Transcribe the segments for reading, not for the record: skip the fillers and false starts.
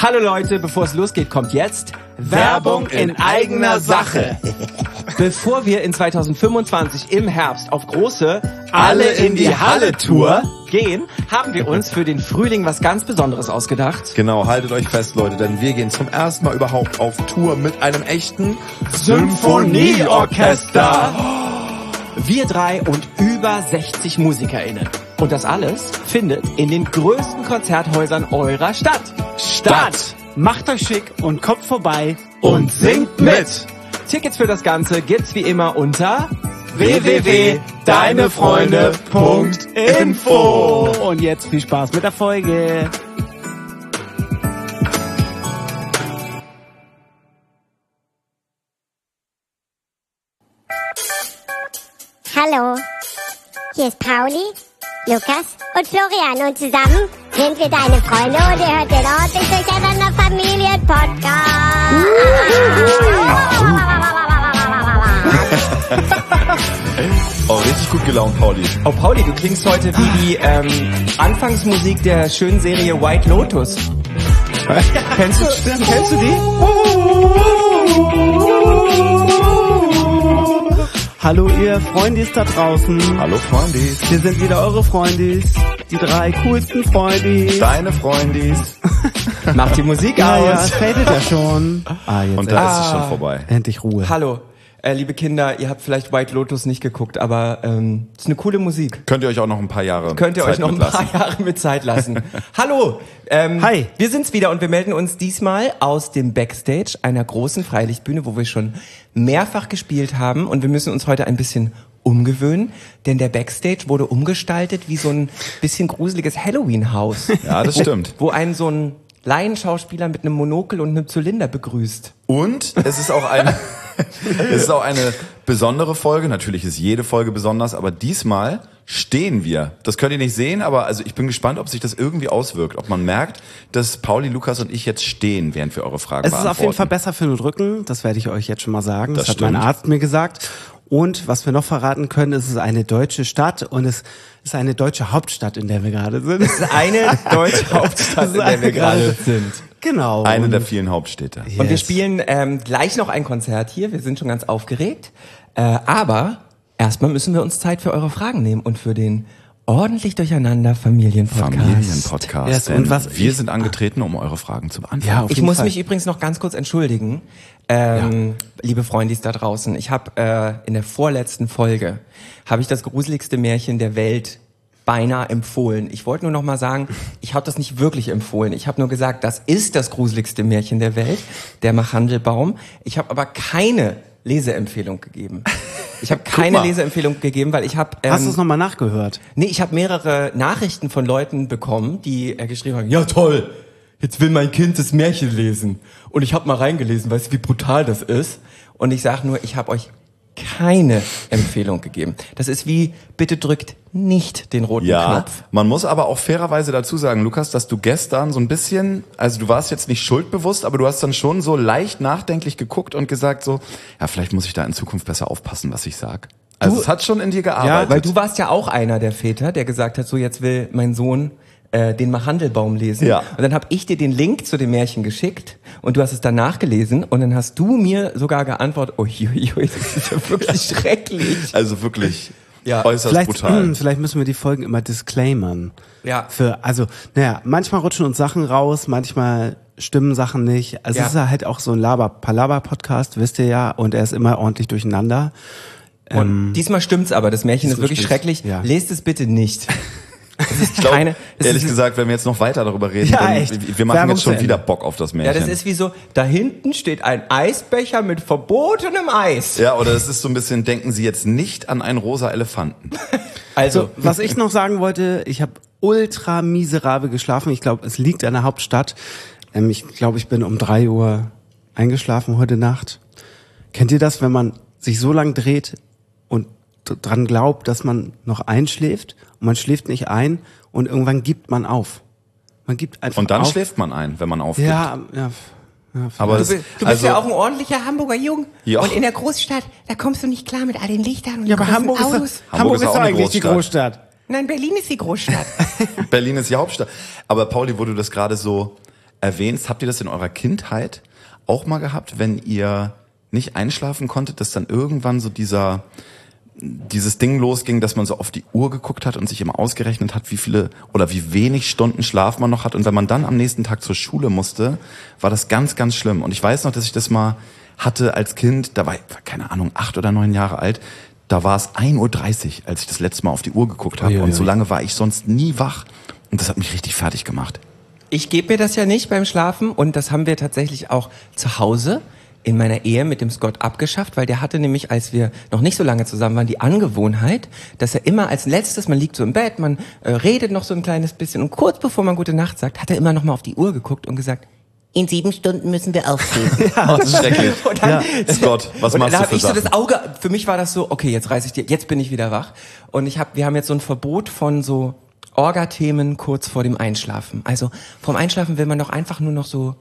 Hallo Leute, bevor es losgeht, kommt jetzt Werbung in eigener Sache. Bevor wir in 2025 im Herbst auf große Alle in die Halle Tour gehen, haben wir uns für den Frühling was ganz Besonderes ausgedacht. Genau, haltet euch fest, Leute, denn wir gehen zum ersten Mal überhaupt auf Tour mit einem echten Symphonieorchester. Wir drei und über 60 MusikerInnen. Und das alles findet in den größten Konzerthäusern eurer Stadt statt. Macht euch schick und kommt vorbei Und singt mit! Tickets für das Ganze gibt's wie immer unter www.deinefreunde.info. Und jetzt viel Spaß mit der Folge. Hallo, hier ist Pauli, Lukas und Florian und zusammen sind wir deine Freunde und ihr hört den ordentlich durcheinander Familien-Podcast. Oh, richtig gut gelaunt, Pauli. Oh Pauli, du klingst heute wie die Anfangsmusik der schönen Serie White Lotus. Kennst du die? Hallo ihr Freundis da draußen. Hallo, Freundis. Wir sind wieder eure Freundis. Die drei coolsten Freundis. Deine Freundis. Mach die Musik Ja, es aus. fadet ja schon. Jetzt Und da ist es schon vorbei. endlich Ruhe. Hallo, liebe Kinder, ihr habt vielleicht White Lotus nicht geguckt, aber ist eine coole Musik. Könnt ihr euch auch noch ein paar Jahre Könnt ihr Zeit euch noch ein mitlassen. paar Jahre mit Zeit lassen. Hallo, Hi. Wir sind's wieder und wir melden uns diesmal aus dem Backstage einer großen Freilichtbühne, wo wir schon mehrfach gespielt haben und wir müssen uns heute ein bisschen umgewöhnen, denn der Backstage wurde umgestaltet wie so ein bisschen gruseliges Halloween-Haus. Ja, das stimmt. Wo einen so ein Laienschauspieler mit einem Monokel und einem Zylinder begrüßt. Und es ist auch eine besondere Folge. Natürlich ist jede Folge besonders, aber diesmal stehen wir. Das könnt ihr nicht sehen, aber also ich bin gespannt, ob sich das irgendwie auswirkt. Ob man merkt, dass Pauli, Lukas und ich jetzt stehen, während wir eure Fragen Es ist beantworten. auf jeden Fall besser für den Rücken. Das werde ich euch jetzt schon mal sagen. Das Das hat mein stimmt. Arzt mir gesagt. Und was wir noch verraten können, es ist eine deutsche Stadt und es ist eine deutsche Hauptstadt, in der wir gerade sind. Eine deutsche Hauptstadt, in der wir gerade sind. Genau. Eine Und der vielen Hauptstädte. Und wir Yes. spielen gleich noch ein Konzert hier. Wir sind schon ganz aufgeregt. Aber erstmal müssen wir uns Zeit für eure Fragen nehmen und für den ordentlich durcheinander Familienpodcast. Familienpodcast. Yes, Denn und was wir ich- sind angetreten, um eure Fragen zu beantworten. Ja, auf Ich jeden muss Fall. mich übrigens noch ganz kurz entschuldigen, liebe Freundis da draußen. Ich habe in der vorletzten Folge habe ich das gruseligste Märchen der Welt beinahe empfohlen. Ich wollte nur noch mal sagen, ich habe das nicht wirklich empfohlen. Ich habe nur gesagt, das ist das gruseligste Märchen der Welt, der Machandelbaum. Ich habe aber keine Leseempfehlung gegeben. Ich habe keine mal. Leseempfehlung gegeben, weil ich habe Hast du es nochmal nachgehört? Nee, ich habe mehrere Nachrichten von Leuten bekommen, die geschrieben haben, ja toll, jetzt will mein Kind das Märchen lesen. Und ich habe mal reingelesen, weißt du, wie brutal das ist? Und ich sage nur, ich habe euch keine Empfehlung gegeben. Das ist wie, bitte drückt nicht den roten Ja, Knopf. man muss aber auch fairerweise dazu sagen, Lukas, dass du gestern so ein bisschen, also du warst jetzt nicht schuldbewusst, aber du hast dann schon so leicht nachdenklich geguckt und gesagt so, ja, vielleicht muss ich da in Zukunft besser aufpassen, was ich sag. Also es hat schon in dir gearbeitet. Weil du warst ja auch einer der Väter, der gesagt hat, so jetzt will mein Sohn den Machandelbaum lesen. Ja. Und dann habe ich dir den Link zu dem Märchen geschickt und du hast es dann nachgelesen und dann hast du mir sogar geantwortet, oh, das ist ja wirklich schrecklich. Also wirklich Ja. äußerst brutal. Vielleicht müssen wir die Folgen immer disclaimern. Ja. Manchmal rutschen uns Sachen raus, manchmal stimmen Sachen nicht. Also Ja. es ist halt auch so ein Palaber-Podcast, wisst ihr ja, und er ist immer ordentlich durcheinander. Und diesmal stimmt's aber, das Märchen ist diesmal wirklich stimmt's. schrecklich. Ja. Lest es bitte nicht. Es ist Ich glaube, keine, es ehrlich ist, gesagt, wenn wir jetzt noch weiter darüber reden, Ja, dann, echt. wir machen Werbung jetzt schon zu Ende. wieder Bock auf das ja, Märchen. das ist wie so, da hinten steht ein Eisbecher mit verbotenem Eis. Ja, oder es ist so ein bisschen, denken Sie jetzt nicht an einen rosa Elefanten. Also, Was ich noch sagen wollte, ich habe ultra miserabel geschlafen. Ich glaube, es liegt an der Hauptstadt. Ich glaube, ich bin um 3 Uhr eingeschlafen heute Nacht. Kennt ihr das, wenn man sich so lang dreht und dran glaubt, dass man noch einschläft und man schläft nicht ein und irgendwann gibt man auf. Man gibt einfach Und dann auf. schläft man ein, wenn man aufgibt. Ja. Aber du es, bist also, ja auch ein ordentlicher Hamburger Jung. Ja. Und in der Großstadt, da kommst du nicht klar mit all den Lichtern und Ja, den aber großen Hamburg Autos. ist, Hamburg ist auch doch eine eigentlich die Großstadt. Nein, Berlin ist die Großstadt. Berlin ist die Hauptstadt. Aber Pauli, wo du das gerade so erwähnst, habt ihr das in eurer Kindheit auch mal gehabt, wenn ihr nicht einschlafen konntet, dass dann irgendwann so dieses Ding losging, dass man so auf die Uhr geguckt hat und sich immer ausgerechnet hat, wie viele oder wie wenig Stunden Schlaf man noch hat. Und wenn man dann am nächsten Tag zur Schule musste, war das ganz, ganz schlimm. Und ich weiß noch, dass ich das mal hatte als Kind, da war ich, keine Ahnung, 8 oder 9 Jahre alt, da war es 1:30 Uhr, als ich das letzte Mal auf die Uhr geguckt habe. Und so lange war ich sonst nie wach. Und das hat mich richtig fertig gemacht. Ich gebe mir das ja nicht beim Schlafen und das haben wir tatsächlich auch zu Hause in meiner Ehe mit dem Scott abgeschafft, weil der hatte nämlich, als wir noch nicht so lange zusammen waren, die Angewohnheit, dass er immer als letztes, man liegt so im Bett, man redet noch so ein kleines bisschen und kurz bevor man gute Nacht sagt, hat er immer noch mal auf die Uhr geguckt und gesagt, in 7 Stunden müssen wir aufstehen. Ja, das ist schrecklich. Und dann, Scott, was machst du für ich so Sachen? das Auge, für mich war das so, okay, jetzt bin ich wieder wach. Und wir haben jetzt so ein Verbot von so Orga-Themen kurz vor dem Einschlafen. Also vom Einschlafen will man doch einfach nur noch so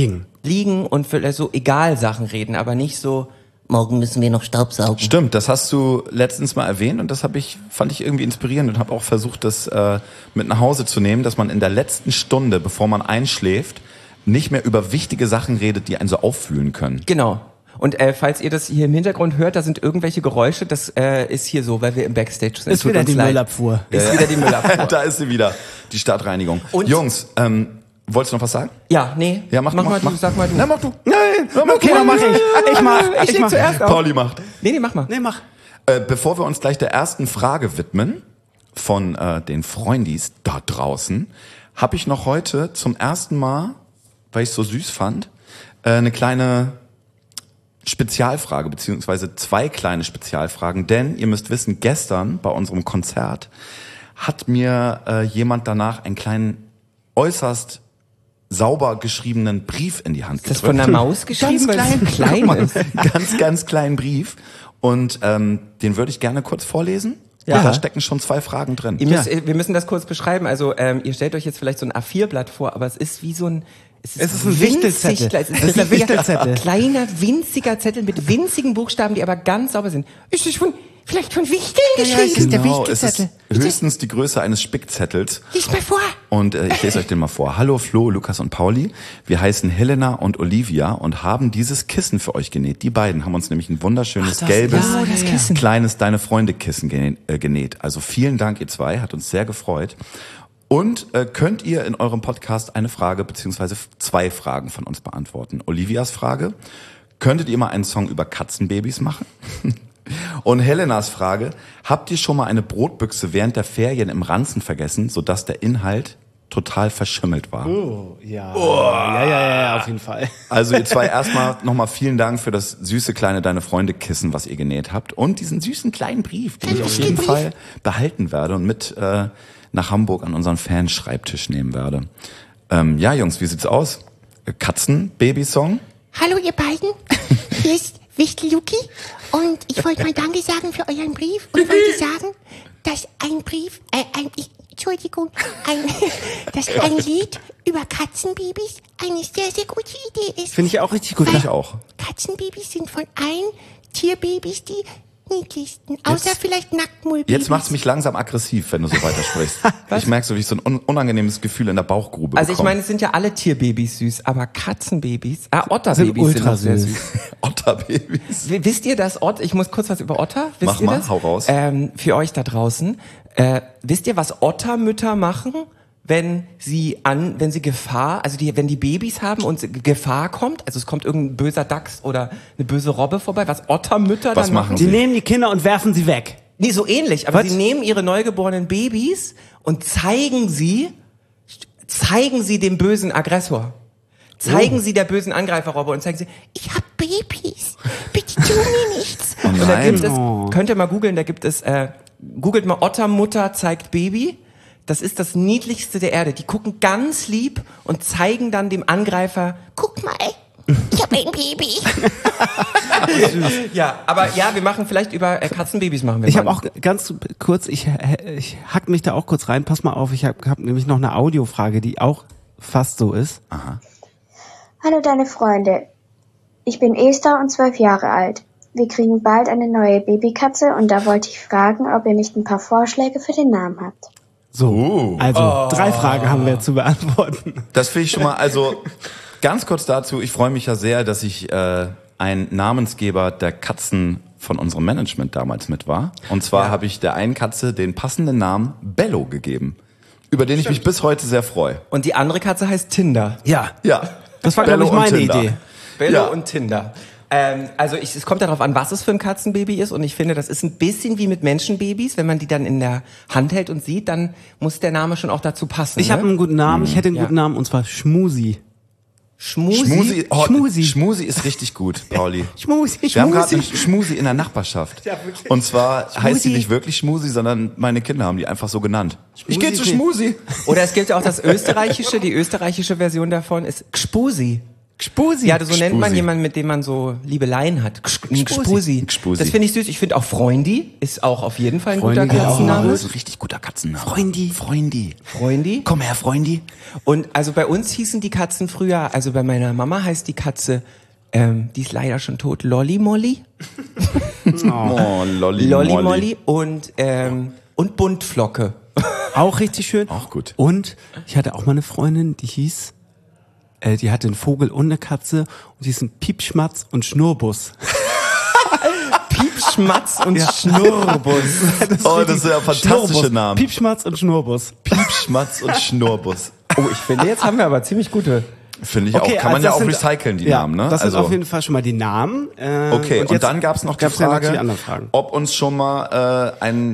liegen und für so egal Sachen reden, aber nicht so, morgen müssen wir noch Staubsaugen. Stimmt, das hast du letztens mal erwähnt und das fand ich irgendwie inspirierend und habe auch versucht, das mit nach Hause zu nehmen, dass man in der letzten Stunde, bevor man einschläft, nicht mehr über wichtige Sachen redet, die einen so auffühlen können. Genau. Und falls ihr das hier im Hintergrund hört, da sind irgendwelche Geräusche, das ist hier so, weil wir im Backstage sind. Ist wieder die Müllabfuhr. Ist wieder die Müllabfuhr. Da ist sie wieder, die Stadtreinigung. Und Jungs, wolltest du noch was sagen? Ja, nee. Ja, mach mal du. Sag mal du. Na, mach du. Nein, okay, dann mach ich. Ich mach. Zuerst auf. Pauli macht. Nee, mach mal. Nee, mach. Bevor wir uns gleich der ersten Frage widmen von den Freundis da draußen, habe ich noch heute zum ersten Mal, weil ich es so süß fand, eine kleine Spezialfrage, beziehungsweise 2 kleine Spezialfragen. Denn ihr müsst wissen, gestern bei unserem Konzert hat mir jemand danach einen kleinen, äußerst sauber geschriebenen Brief in die Hand gedrückt. Ist das von einer Maus geschrieben? Ganz klein ist. Ganz kleinen Brief. Und den würde ich gerne kurz vorlesen. Ja. Und da stecken schon 2 Fragen drin. Wir müssen das kurz beschreiben. Also ihr stellt euch jetzt vielleicht so ein A4-Blatt vor, aber es ist wie so ein... Es ist ein Wichtelzettel. Es ist ein Wichtelzettel. Kleiner, winziger Zettel mit winzigen Buchstaben, die aber ganz sauber sind. Ist das vielleicht von Wichteln geschrieben? Genau, es ist höchstens die Größe eines Spickzettels. Lies mal vor. Und ich lese euch den mal vor. Hallo Flo, Lukas und Pauli. Wir heißen Helena und Olivia und haben dieses Kissen für euch genäht. Die beiden haben uns nämlich ein wunderschönes gelbes, kleines Deine-Freunde-Kissen genäht. Also vielen Dank, ihr 2. Hat uns sehr gefreut. Und könnt ihr in eurem Podcast eine Frage beziehungsweise 2 Fragen von uns beantworten. Olivias Frage, könntet ihr mal einen Song über Katzenbabys machen? Und Helenas Frage, habt ihr schon mal eine Brotbüchse während der Ferien im Ranzen vergessen, sodass der Inhalt total verschimmelt war? Ja, auf jeden Fall. Also ihr 2 erstmal nochmal vielen Dank für das süße kleine Deine-Freunde-Kissen, was ihr genäht habt. Und diesen süßen kleinen Brief, den ich auf jeden Fall behalten werde und mit nach Hamburg an unseren Fanschreibtisch nehmen werde. Ja, Jungs, wie sieht's aus? Katzen-Baby-Song? Hallo ihr beiden, hier ist Wichtel-Luki und ich wollte mal Danke sagen für euren Brief und wollte sagen, dass dass ein Lied über Katzenbabys eine sehr, sehr gute Idee ist. Finde ich auch richtig gut. Finde ich auch. Katzenbabys sind von allen Tierbabys die niedlichsten, außer vielleicht Nacktmullbabys. Jetzt macht's mich langsam aggressiv, wenn du so weiter sprichst. Ich merke so, wie ich so ein unangenehmes Gefühl in der Bauchgrube bekomme. Also ich meine, es sind ja alle Tierbabys süß, aber Katzenbabys, Otterbabys sind auch sehr süß. Otterbabys. Wisst ihr das ich muss kurz was über Otter, wisst Mach ihr mal, das? hau raus. Für euch da draußen, wisst ihr, was Ottermütter machen, wenn sie Gefahr, wenn die Babys haben und Gefahr kommt, also es kommt irgendein böser Dachs oder eine böse Robbe vorbei, was Ottermütter Was dann machen machen? Die nehmen die Kinder und werfen sie weg. Nee, so ähnlich, aber Was? sie nehmen ihre neugeborenen Babys und zeigen sie dem bösen Aggressor. Zeigen sie der bösen Angreiferrobbe und zeigen sie, Ich hab Babys, bitte tu mir nichts. Oh und da gibt nein. es, könnt ihr mal googeln, da gibt es, googelt mal Ottermutter zeigt Baby. Das ist das Niedlichste der Erde. Die gucken ganz lieb und zeigen dann dem Angreifer, Guck mal, ich hab ein Baby. ja, aber ja, wir machen vielleicht über Katzenbabys machen wir Ich mal. habe auch ganz kurz, ich hack mich da auch kurz rein, pass mal auf, ich hab nämlich noch eine Audiofrage, die auch fast so ist. Aha. Hallo deine Freunde. Ich bin Esther und 12 Jahre alt. Wir kriegen bald eine neue Babykatze und da wollte ich fragen, ob ihr nicht ein paar Vorschläge für den Namen habt. So, also 3 Fragen haben wir zu beantworten. Das finde ich schon mal, also ganz kurz dazu, ich freue mich ja sehr, dass ich ein Namensgeber der Katzen von unserem Management damals mit war. Und zwar habe ich der einen Katze den passenden Namen Bello gegeben, über den ich mich bis heute sehr freue. Und die andere Katze heißt Tinder. Ja, Ja, das war, glaube ich, Bello und meine Tinder. Idee. Bello Ja. und Tinder. Also es kommt darauf an, was es für ein Katzenbaby ist. Und ich finde, das ist ein bisschen wie mit Menschenbabys. Wenn man die dann in der Hand hält und sieht, dann muss der Name schon auch dazu passen. Ich habe einen guten Namen, ich hätte einen guten Namen, und zwar Schmusi. Schmusi. Schmusi. Schmusi ist richtig gut, Pauli. Schmusi. Wir haben gerade einen Schmusi in der Nachbarschaft. Ja, wirklich. Und zwar heißt sie Schmusi. nicht wirklich Schmusi, sondern meine Kinder haben die einfach so genannt. Ich gehe zu ist- Schmusi. Oder es gibt ja auch die österreichische Version davon ist Gspusi. Gspusi. Ja, so nennt man Gspusi. jemanden, mit dem man so Liebeleien hat. Gspusi. Gspusi. Das finde ich süß. Ich finde auch Freundi ist auch auf jeden Fall ein guter Freundi geht auch Katzenname. Das ist ein richtig guter Katzenname. Freundi. Freundi. Freundi. Komm her, Freundi. Und also bei uns hießen die Katzen früher, also bei meiner Mama heißt die Katze, die ist leider schon tot, Lolli Molly. Oh, Lolli Lolli Molly und Buntflocke. Auch richtig schön. Auch gut. Und ich hatte auch mal eine Freundin, die hieß, die hatte einen Vogel und eine Katze und die hießen Piepschmatz und Schnurrbus. Piepschmatz und Schnurrbus. Oh, das sind ja fantastische Schnurrbus. Namen. Piepschmatz und Schnurrbus. Piepschmatz und Schnurrbus. Oh, ich finde, jetzt haben wir aber ziemlich gute. Finde ich auch. Kann also man ja das auch sind- recyceln, die ja, Namen, ne? Das sind auf jeden Fall schon mal die Namen. Okay, und jetzt dann gab's noch die gab's ja Frage, natürlich andere Fragen. ob uns schon mal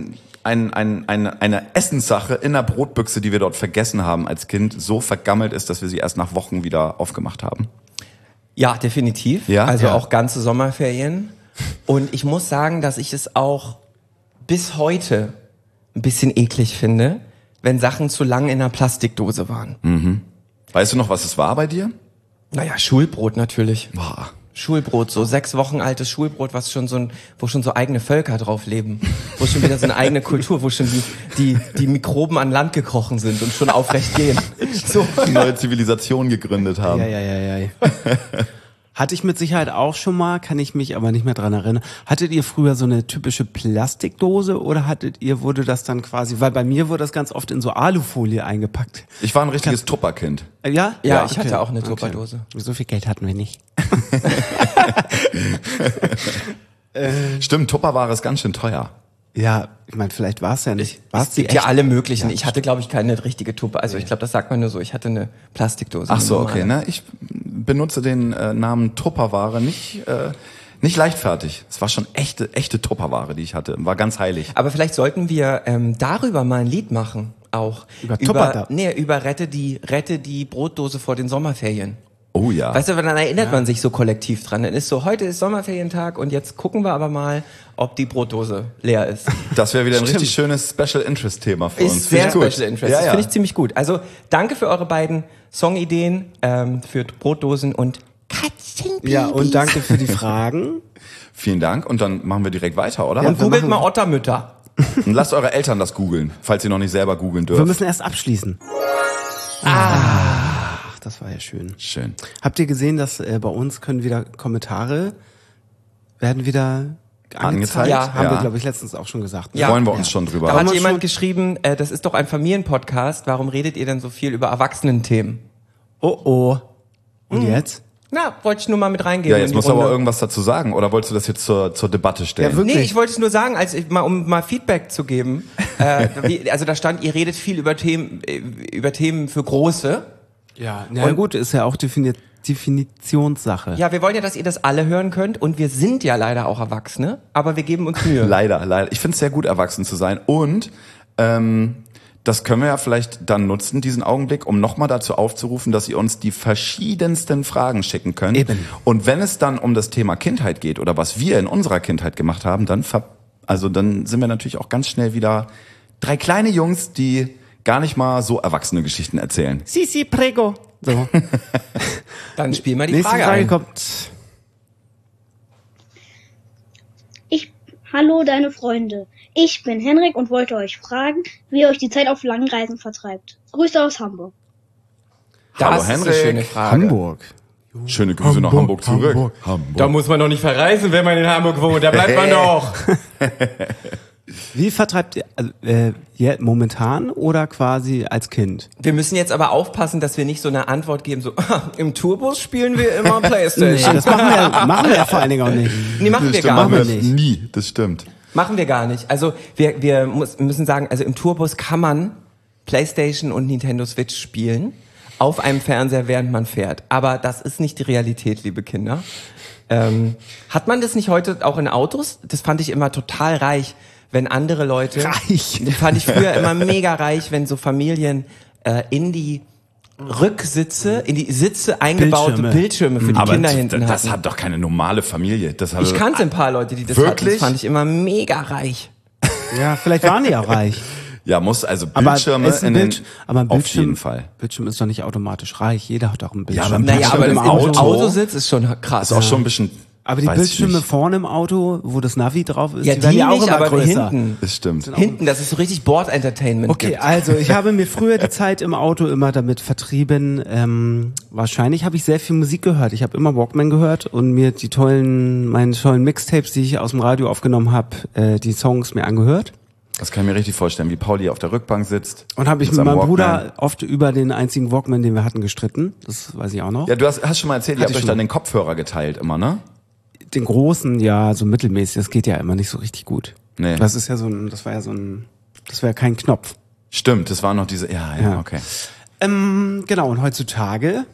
eine Essenssache in der Brotbüchse, die wir dort vergessen haben als Kind, so vergammelt ist, dass wir sie erst nach Wochen wieder aufgemacht haben. Ja, definitiv. Ja? Also Ja. auch ganze Sommerferien. Und ich muss sagen, dass ich es auch bis heute ein bisschen eklig finde, wenn Sachen zu lang in einer Plastikdose waren. Weißt du noch, was es war bei dir? Naja, Schulbrot natürlich. Boah. Schulbrot, so 6 Wochen altes Schulbrot, wo schon so eigene Völker drauf leben, wo schon wieder so eine eigene Kultur, wo schon die Mikroben an Land gekrochen sind und schon aufrecht gehen. So. Eine neue Zivilisation gegründet haben. Ja. Hatte ich mit Sicherheit auch schon mal, kann ich mich aber nicht mehr dran erinnern. Hattet ihr früher so eine typische Plastikdose oder wurde das dann quasi, weil bei mir wurde das ganz oft in so Alufolie eingepackt. Ich war ein richtiges Tupperkind. Ja? Ja, ich hatte auch eine Tupperdose. So viel Geld hatten wir nicht. Stimmt, Tupperware ist ganz schön teuer. Ja, ich meine, vielleicht war es ja nicht. War's Es gibt ja alle möglichen. Ich hatte, glaube ich, keine richtige Tuppe. Also ich glaube, das sagt man nur so. Ich hatte eine Plastikdose. Ach so, eine okay, normale. ne? Ich benutze den Namen Tupperware nicht leichtfertig. Es war schon echte Tupperware, die ich hatte. War ganz heilig. Aber vielleicht sollten wir darüber mal ein Lied machen. Auch. Über Tupper? Über Rette die Brotdose vor den Sommerferien. Oh ja. Weißt du, dann erinnert man sich so kollektiv dran. Dann ist so, heute ist Sommerferientag und jetzt gucken wir aber mal, ob die Brotdose leer ist. Das wäre wieder ein richtig schönes Special Interest Thema für uns. Ist sehr Finde ich gut. Special Interest. Ja, Das ja. finde ich ziemlich gut. Also danke für eure beiden Songideen für Brotdosen und Katzenbabys. Ja, und danke für die Fragen. Vielen Dank und dann machen wir direkt weiter, oder? Ja. und googelt mal Ottermütter. Und lasst eure Eltern das googeln, falls ihr noch nicht selber googeln Wir dürft. müssen erst abschließen. Ach, das war ja schön. Schön. Habt ihr gesehen, dass bei uns können wieder Kommentare werden wieder angezeigt? Ja. Haben wir, Ja. glaube ich, letztens auch schon gesagt. Ja. Freuen wir uns schon drüber. Da Haben hat wir jemand schon- geschrieben, das ist doch ein Familienpodcast, warum redet ihr denn so viel über Erwachsenenthemen? Oh. Und jetzt? Na, wollte ich nur mal mit reingeben. Ja, in jetzt die musst du aber Runde. irgendwas dazu sagen. Oder wolltest du das jetzt zur Debatte stellen? Ja, wirklich. Nee, ich wollte es nur sagen, um mal Feedback zu geben. Also da stand, ihr redet viel über Themen für Große. Ja, na gut, ist ja auch Definitionssache. Ja, wir wollen ja, dass ihr das alle hören könnt und wir sind ja leider auch Erwachsene, aber wir geben uns Mühe. Leider. Ich finde es sehr gut, erwachsen zu sein. Und das können wir ja vielleicht dann nutzen, diesen Augenblick, um nochmal dazu aufzurufen, dass ihr uns die verschiedensten Fragen schicken könnt. Eben. Und wenn es dann um das Thema Kindheit geht oder was wir in unserer Kindheit gemacht haben, dann sind wir natürlich auch ganz schnell wieder 3 kleine Jungs, die gar nicht mal so erwachsene Geschichten erzählen. Sisi prego. So. Dann spiel mal die Nächste Frage Frage ein. kommt. Hallo, deine Freunde. Ich bin Henrik und wollte euch fragen, wie ihr euch die Zeit auf langen Reisen vertreibt. Grüße aus Hamburg. Das Hallo, ist eine Henrik. schöne Frage. Hamburg. Schöne Grüße nach Hamburg zurück. Hamburg. Da muss man doch nicht verreisen, wenn man in Hamburg wohnt. Da bleibt man doch. Wie vertreibt ihr momentan oder quasi als Kind? Wir müssen jetzt aber aufpassen, dass wir nicht so eine Antwort geben, so im Tourbus spielen wir immer Playstation. Das machen wir ja vor allen Dingen auch nicht. Nee, machen wir Stimmt, gar machen nicht. wir nie, das stimmt. Machen wir gar nicht. Also wir müssen sagen, also im Tourbus kann man Playstation und Nintendo Switch spielen auf einem Fernseher, während man fährt. Aber das ist nicht die Realität, liebe Kinder. Hat man das nicht heute auch in Autos? Das fand ich immer total reich, wenn andere Leute... Reich? Das fand ich früher immer mega reich, wenn so Familien in die Rücksitze, in die Sitze eingebaute Bildschirme für die Kinder hinten hatten. Das hat doch keine normale Familie. Das Ich kannte ein paar Leute, die das hatten. Das fand ich immer mega reich. Ja, vielleicht waren die ja reich. Ja, muss also Bildschirme aber ein auf jeden Fall. Bildschirm ist doch nicht automatisch reich. Jeder hat auch einen Bildschirm. Ja, aber Naja, aber im im Autositz ist schon krass. Ist auch schon ein bisschen. Aber die weiß ich Bildschirme nicht. vorne im Auto, wo das Navi drauf ist, Ja, die werden die ja auch nicht, immer aber größer. hinten. Das stimmt. Hinten, dass es so richtig Board-Entertainment Okay, gibt. also ich habe mir früher die Zeit im Auto immer damit vertrieben. Wahrscheinlich habe ich sehr viel Musik gehört. Ich habe immer Walkman gehört und mir meine tollen Mixtapes, die ich aus dem Radio aufgenommen habe, die Songs mir angehört. Das kann ich mir richtig vorstellen, wie Pauli auf der Rückbank sitzt. Und habe ich mit seinem meinem Walkman. Bruder oft über den einzigen Walkman, den wir hatten, gestritten. Das weiß ich auch noch. Ja, du hast schon mal erzählt, ihr Hatte habt ich euch schon. dann den Kopfhörer geteilt immer, ne? Den großen, ja, so mittelmäßig. Das geht ja immer nicht so richtig gut. Nee. Das war ja kein Knopf. Stimmt, das waren noch diese, ja, okay. Genau, und heutzutage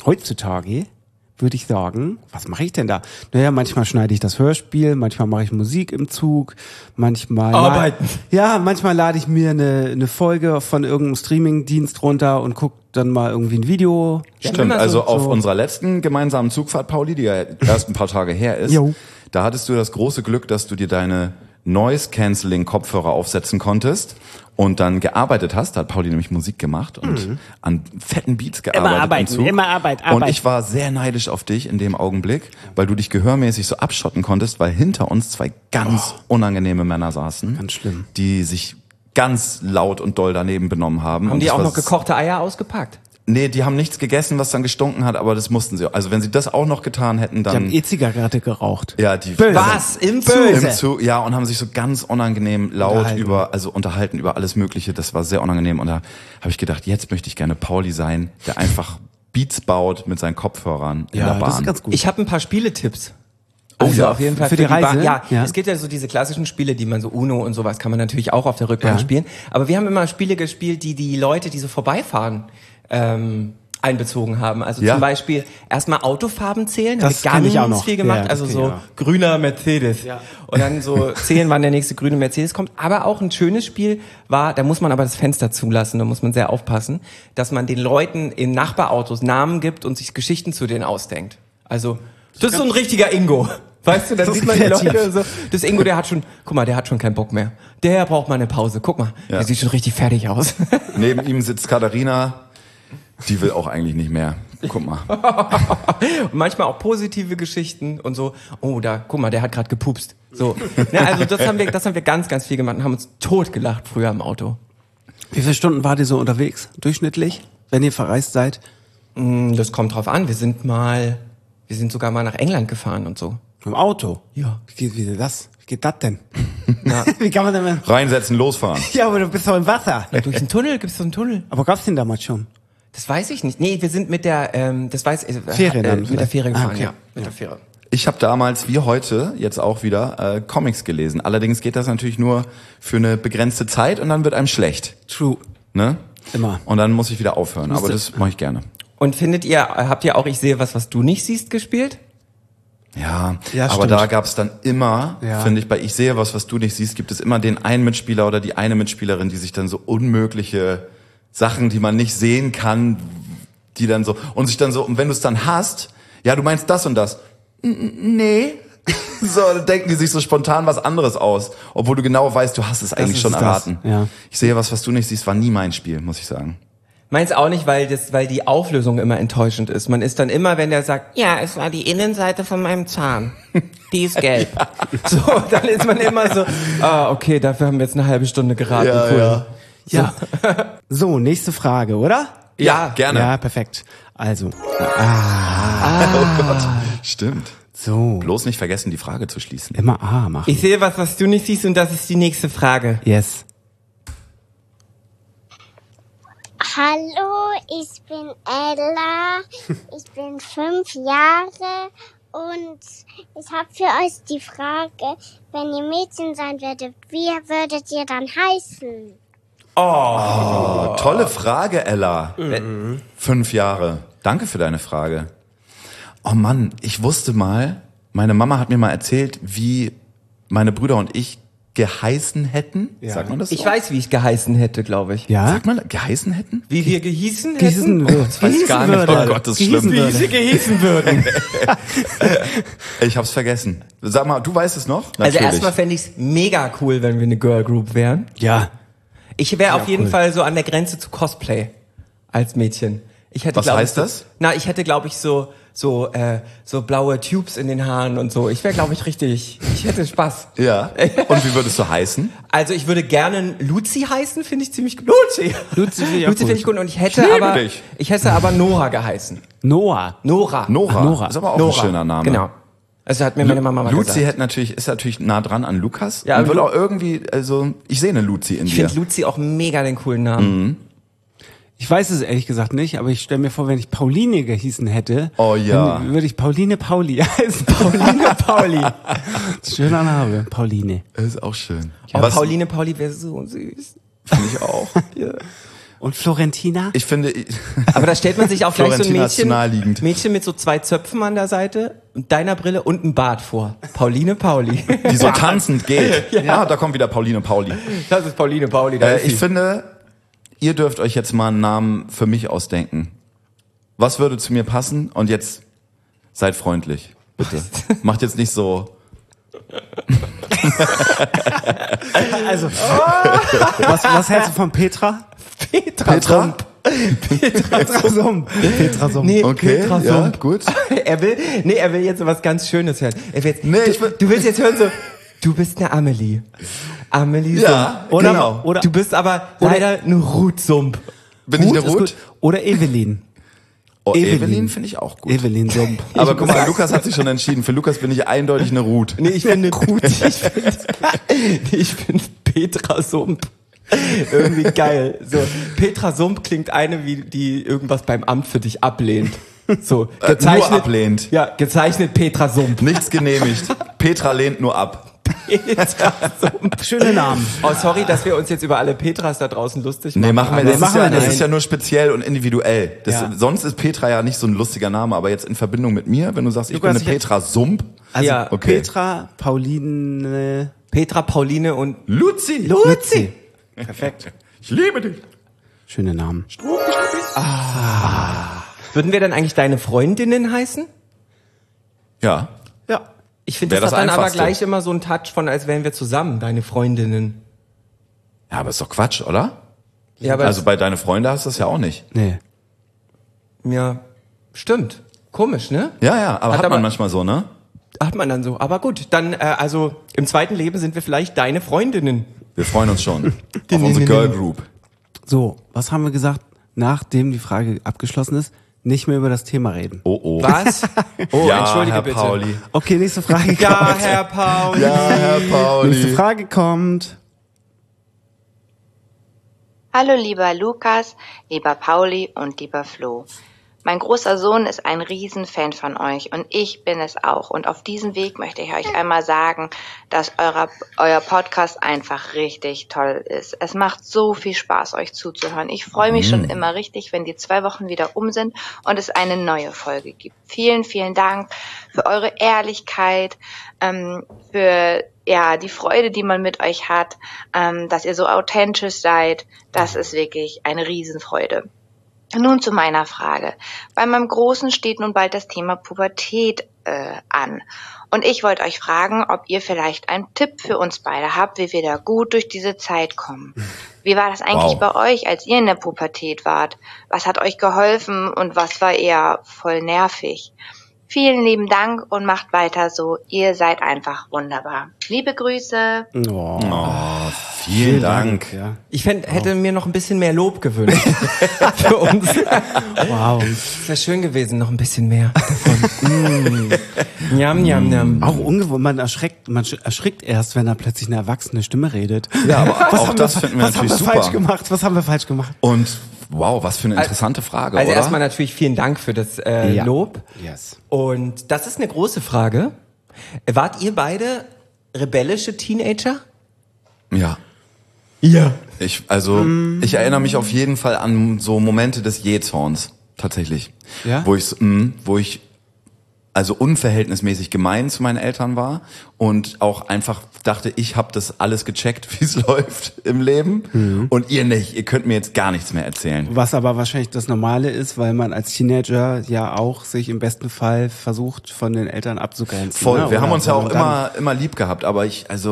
würde ich sagen, was mache ich denn da? Naja, manchmal schneide ich das Hörspiel, manchmal mache ich Musik im Zug, manchmal manchmal lade ich mir eine Folge von irgendeinem Streamingdienst runter und gucke dann mal irgendwie ein Video. Stimmt, also auf unserer letzten gemeinsamen Zugfahrt, Pauli, die ja erst ein paar Tage her ist, Jo. da hattest du das große Glück, dass du dir deine Noise-Canceling-Kopfhörer aufsetzen konntest und dann gearbeitet hast. Da hat Pauli nämlich Musik gemacht und an fetten Beats gearbeitet. Immer Arbeit. Und ich war sehr neidisch auf dich in dem Augenblick, weil du dich gehörmäßig so abschotten konntest, weil hinter uns zwei ganz unangenehme Männer saßen. Ganz schlimm. Die sich ganz laut und doll daneben benommen haben. Haben Und die das auch war noch gekochte Eier ausgepackt? Nee, die haben nichts gegessen, was dann gestunken hat, aber das mussten sie. Also wenn sie das auch noch getan hätten, Die haben dann... E-Zigarette geraucht. Ja, die Was? Im Zug? im Zug, ja, und haben sich so ganz unangenehm laut unterhalten über alles Mögliche. Das war sehr unangenehm. Und da habe ich gedacht, jetzt möchte ich gerne Pauli sein, der einfach Beats baut mit seinen Kopfhörern in der Bahn. das ist ganz gut. Ich habe ein paar Spieletipps. Also ja. auf jeden Fall Für die Reise? Bahn. Ja, Ja. es gibt ja so diese klassischen Spiele, die man so Uno und sowas kann man natürlich auch auf der Rückbank spielen. Aber wir haben immer Spiele gespielt, die Leute, die so vorbeifahren, einbezogen haben. Also Ja. zum Beispiel erstmal Autofarben zählen, Das haben kenn ich wir auch ganz noch. viel gemacht. Ja, das Also kenn so ich auch. grüner Mercedes. Ja. Und dann so zählen, wann der nächste grüne Mercedes kommt. Aber auch ein schönes Spiel war, da muss man aber das Fenster zulassen, da muss man sehr aufpassen, dass man den Leuten in Nachbarautos Namen gibt und sich Geschichten zu denen ausdenkt. Also, das ist so ein richtiger Ingo. Weißt du, dann sieht man die kreativ. Leute so, das Ingo, der hat schon keinen Bock mehr. Der braucht mal eine Pause. Guck mal, Ja. der sieht schon richtig fertig aus. Neben ihm sitzt Katharina, die will auch eigentlich nicht mehr. Guck mal. Und manchmal auch positive Geschichten und so. Oh, guck mal, der hat gerade gepupst. So. Ja, also das haben wir ganz, ganz viel gemacht und haben uns totgelacht früher im Auto. Wie viele Stunden wart ihr so unterwegs, durchschnittlich, wenn ihr verreist seid? Das kommt drauf an. Wir sind sogar mal nach England gefahren und so. Im Auto? Ja. Wie geht das denn? Ja. Wie kann man denn... Reinsetzen, losfahren. Ja, aber du bist doch im Wasser. Durch den Tunnel, gibt's so einen Tunnel? Aber gab's den damals schon? Das weiß ich nicht. Nee, wir sind mit der, Fähre dann mit der vielleicht? Fähre gefahren, okay. ja. Mit der Fähre. Ich habe damals, wie heute, jetzt auch wieder, Comics gelesen. Allerdings geht das natürlich nur für eine begrenzte Zeit und dann wird einem schlecht. True. Ne? Immer. Und dann muss ich wieder aufhören. Aber das mache ich gerne. Und habt ihr auch Ich sehe was du nicht siehst gespielt? Ja, Ja, aber stimmt. da gab's dann immer, Ja. finde ich, bei Ich sehe was du nicht siehst, gibt es immer den einen Mitspieler oder die eine Mitspielerin, die sich dann so unmögliche Sachen, die man nicht sehen kann, die dann so, und sich dann so, und wenn du es dann hast, ja, du meinst das und das. Nee. So, dann denken die sich so spontan was anderes aus, obwohl du genau weißt, du hast es eigentlich ist schon das, erraten. ja. Ich sehe was du nicht siehst, war nie mein Spiel, muss ich sagen. Meins auch nicht, weil die Auflösung immer enttäuschend ist. Man ist dann immer, wenn der sagt, ja, es war die Innenseite von meinem Zahn. Die ist gelb. So, dann ist man immer so, okay, dafür haben wir jetzt eine halbe Stunde geraten. Cool. Ja. So, nächste Frage, oder? Ja, gerne. Ja, perfekt. Also, Oh Gott, stimmt. So. Bloß nicht vergessen, die Frage zu schließen. Immer A machen. Ich sehe was du nicht siehst und das ist die nächste Frage. Yes. Hallo, ich bin Ella. Ich bin 5 Jahre und ich habe für euch die Frage, wenn ihr Mädchen sein würdet, wie würdet ihr dann heißen? Tolle Frage, Ella. 5 Jahre. Danke für deine Frage. Oh Mann, ich wusste mal, meine Mama hat mir mal erzählt, wie meine Brüder und ich geheißen hätten. Ja. Sagt man das so? Ich weiß, wie ich geheißen hätte, glaube ich. Ja? Sagt man geheißen hätten? Wie wir gehießen hätten? Gehießen würde. Das weiß ich gar nicht. Oh Gott, das ist schlimm. Wie sie gehießen würden. Ich hab's vergessen. Sag mal, du weißt es noch? Also Natürlich. erstmal fände ich es mega cool, wenn wir eine Girl Group wären. Ja. Ich wäre auf jeden cool. Fall so an der Grenze zu Cosplay als Mädchen. Ich hätte, Was glaub heißt ich, das? Ich hätte, glaube ich, so blaue Tubes in den Haaren und so. Ich wäre, glaube ich, ich hätte Spaß. Ja. Und wie würdest du heißen? Also ich würde gerne Luzi heißen, finde ich ziemlich gut. Luzi finde ich auch Luzi finde ich gut und ich hätte liebe dich. aber Nora geheißen. Noah. Nora. Nora. Nora. Ist aber auch Nora. ein schöner Name. Genau. Also hat mir meine Mama mal Luzi gesagt. ist natürlich nah dran an Lukas. Ja, und wird Lu- auch irgendwie, also ich sehe eine Luzi in Ich dir. finde Luzi auch mega den coolen Namen. Ich weiß es ehrlich gesagt nicht, aber ich stelle mir vor, wenn ich Pauline gehießen hätte, Oh ja. dann würde ich Pauline Pauli heißen. Pauline Pauli. Schöner Name, Pauline. Das ist auch schön. Aber Was Pauline Pauli wäre so süß. finde ich auch. Und Florentina? Ich finde, Aber da stellt man sich auch gleich so ein Florentina ist zu naheliegend. Mädchen mit so 2 Zöpfen an der Seite und deiner Brille und einem Bart vor. Pauline Pauli. die so tanzend geht. Ja, da kommt wieder Pauline Pauli. Das ist Pauline Pauli. Da ist Ich sie. finde, ihr dürft euch jetzt mal einen Namen für mich ausdenken. Was würde zu mir passen? Und jetzt seid freundlich, bitte. Macht jetzt nicht so. Also, was hältst du von Petra? Petra Sump. Petra Sump. Petra Sump. Nee, Okay, Petra ja, Sump. gut. Er will jetzt so was ganz Schönes hören. Er will jetzt, Nee, ich will- du willst jetzt hören so, du bist eine Amelie. Amelie Ja, Sump. genau. Oder, Du bist aber leider eine Ruth Sump. Bin ich eine ist Ruth? gut. Oder Evelyn. Oh, Evelyn. Evelyn finde ich auch gut. Evelyn Sump. Aber guck mal, Lukas hat sich schon entschieden. Für Lukas bin ich eindeutig eine Ruth. Nee, ich finde Ruth. Ich finde Petra Sump irgendwie geil. So, Petra Sump klingt eine, wie die irgendwas beim Amt für dich ablehnt. So, nur ablehnt. Ja, gezeichnet Petra Sump. Nichts genehmigt. Petra lehnt nur ab. Petra Sump. Schöne Namen. Oh, sorry, dass wir uns jetzt über alle Petras da draußen lustig machen. Nee, machen wir, aber- das ist ja nur speziell und individuell. Ja. Sonst ist Petra ja nicht so ein lustiger Name, aber jetzt in Verbindung mit mir, wenn du sagst, ich Lukas, bin eine ich- Petra Sump. Also Ja, okay. Petra, Pauline, Petra, Pauline und Luzi. Luzi. Perfekt. Ich liebe dich. Schöne Namen. Würden wir dann eigentlich deine Freundinnen heißen? Ja. Ja. Ich finde, Wär das das hat dann aber Einfachste. gleich immer so einen Touch von, als wären wir zusammen, deine Freundinnen. Ja, aber ist doch Quatsch, oder? Ja, aber Also bei deine Freunde hast du das ja auch nicht. Nee. ja, stimmt. Komisch, ne? Ja, aber hat aber- man manchmal so, ne? Hat man dann so. Aber gut, dann, also im zweiten Leben sind wir vielleicht deine Freundinnen. Wir freuen uns schon auf unsere Girl Group. So, was haben wir gesagt, nachdem die Frage abgeschlossen ist? Nicht mehr über das Thema reden. Oh, oh. Was? Oh, Ja, entschuldige Herr bitte. Pauli. Okay, nächste Frage Ja, kommt. Herr Pauli. Ja, Herr Nächste Pauli. Frage kommt. Hallo lieber Lukas, lieber Pauli und lieber Flo. Mein großer Sohn ist ein Riesenfan von euch und ich bin es auch. Und auf diesem Weg möchte ich euch einmal sagen, dass euer Podcast einfach richtig toll ist. Es macht so viel Spaß, euch zuzuhören. Ich freue mich schon immer richtig, wenn die 2 Wochen wieder um sind und es eine neue Folge gibt. Vielen, vielen Dank für eure Ehrlichkeit, für die Freude, die man mit euch hat, dass ihr so authentisch seid. Das ist wirklich eine Riesenfreude. Nun zu meiner Frage. Bei meinem Großen steht nun bald das Thema Pubertät an. Und ich wollte euch fragen, ob ihr vielleicht einen Tipp für uns beide habt, wie wir da gut durch diese Zeit kommen. Wie war das eigentlich bei euch, als ihr in der Pubertät wart? Was hat euch geholfen und was war eher voll nervig? Vielen lieben Dank und macht weiter so. Ihr seid einfach wunderbar. Liebe Grüße. Vielen Dank. Ja. Ich hätte mir noch ein bisschen mehr Lob gewünscht für uns. Wow. Es wäre schön gewesen, noch ein bisschen mehr davon. Njam, njam, njam. Auch ungewohnt, man erschrickt erst, wenn er plötzlich eine erwachsene Stimme redet. Ja, aber auch das finden wir natürlich super. Was haben wir falsch gemacht? Und wow, was für eine interessante Frage, Also oder? erstmal natürlich vielen Dank für das Lob. Yes. Und das ist eine große Frage. Wart ihr beide rebellische Teenager? Ja. Ja. Ich erinnere mich auf jeden Fall an so Momente des Jähzorns, tatsächlich. Ja? Wo ich also unverhältnismäßig gemein zu meinen Eltern war und auch einfach dachte, ich habe das alles gecheckt, wie es läuft im Leben und ihr nicht. Ihr könnt mir jetzt gar nichts mehr erzählen. Was aber wahrscheinlich das Normale ist, weil man als Teenager ja auch sich im besten Fall versucht, von den Eltern abzugrenzen. Voll, ne? wir haben Oder uns ja wenn auch man immer lieb gehabt, aber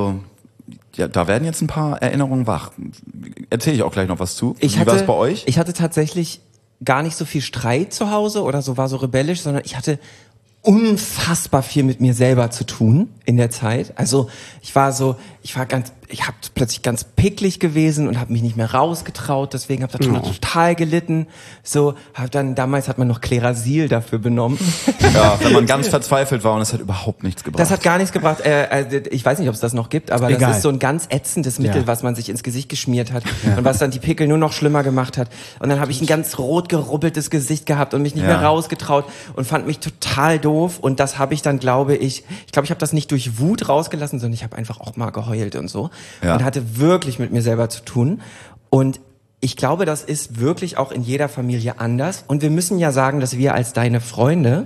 da werden jetzt ein paar Erinnerungen wach. Erzähle ich auch gleich noch was zu. Wie war es bei euch? Ich hatte tatsächlich gar nicht so viel Streit zu Hause oder so, war so rebellisch, sondern ich hatte unfassbar viel mit mir selber zu tun in der Zeit. Also ich habe plötzlich ganz picklig gewesen und habe mich nicht mehr rausgetraut, deswegen habe da total gelitten. So, damals hat man noch Klerasil dafür benommen. Ja, wenn man ganz verzweifelt war und es hat überhaupt nichts gebracht. Das hat gar nichts gebracht. Ich weiß nicht, ob es das noch gibt, aber Egal. das ist so ein ganz ätzendes Mittel, was man sich ins Gesicht geschmiert hat und was dann die Pickel nur noch schlimmer gemacht hat. Und dann habe ich ein ganz rot gerubbeltes Gesicht gehabt und mich nicht mehr rausgetraut und fand mich total doof. Und das habe ich dann, glaube ich habe das nicht durch Wut rausgelassen, sondern ich habe einfach auch mal geheult und so. Ja. Und hatte wirklich mit mir selber zu tun. Und ich glaube, das ist wirklich auch in jeder Familie anders. Und wir müssen ja sagen, dass wir als deine Freunde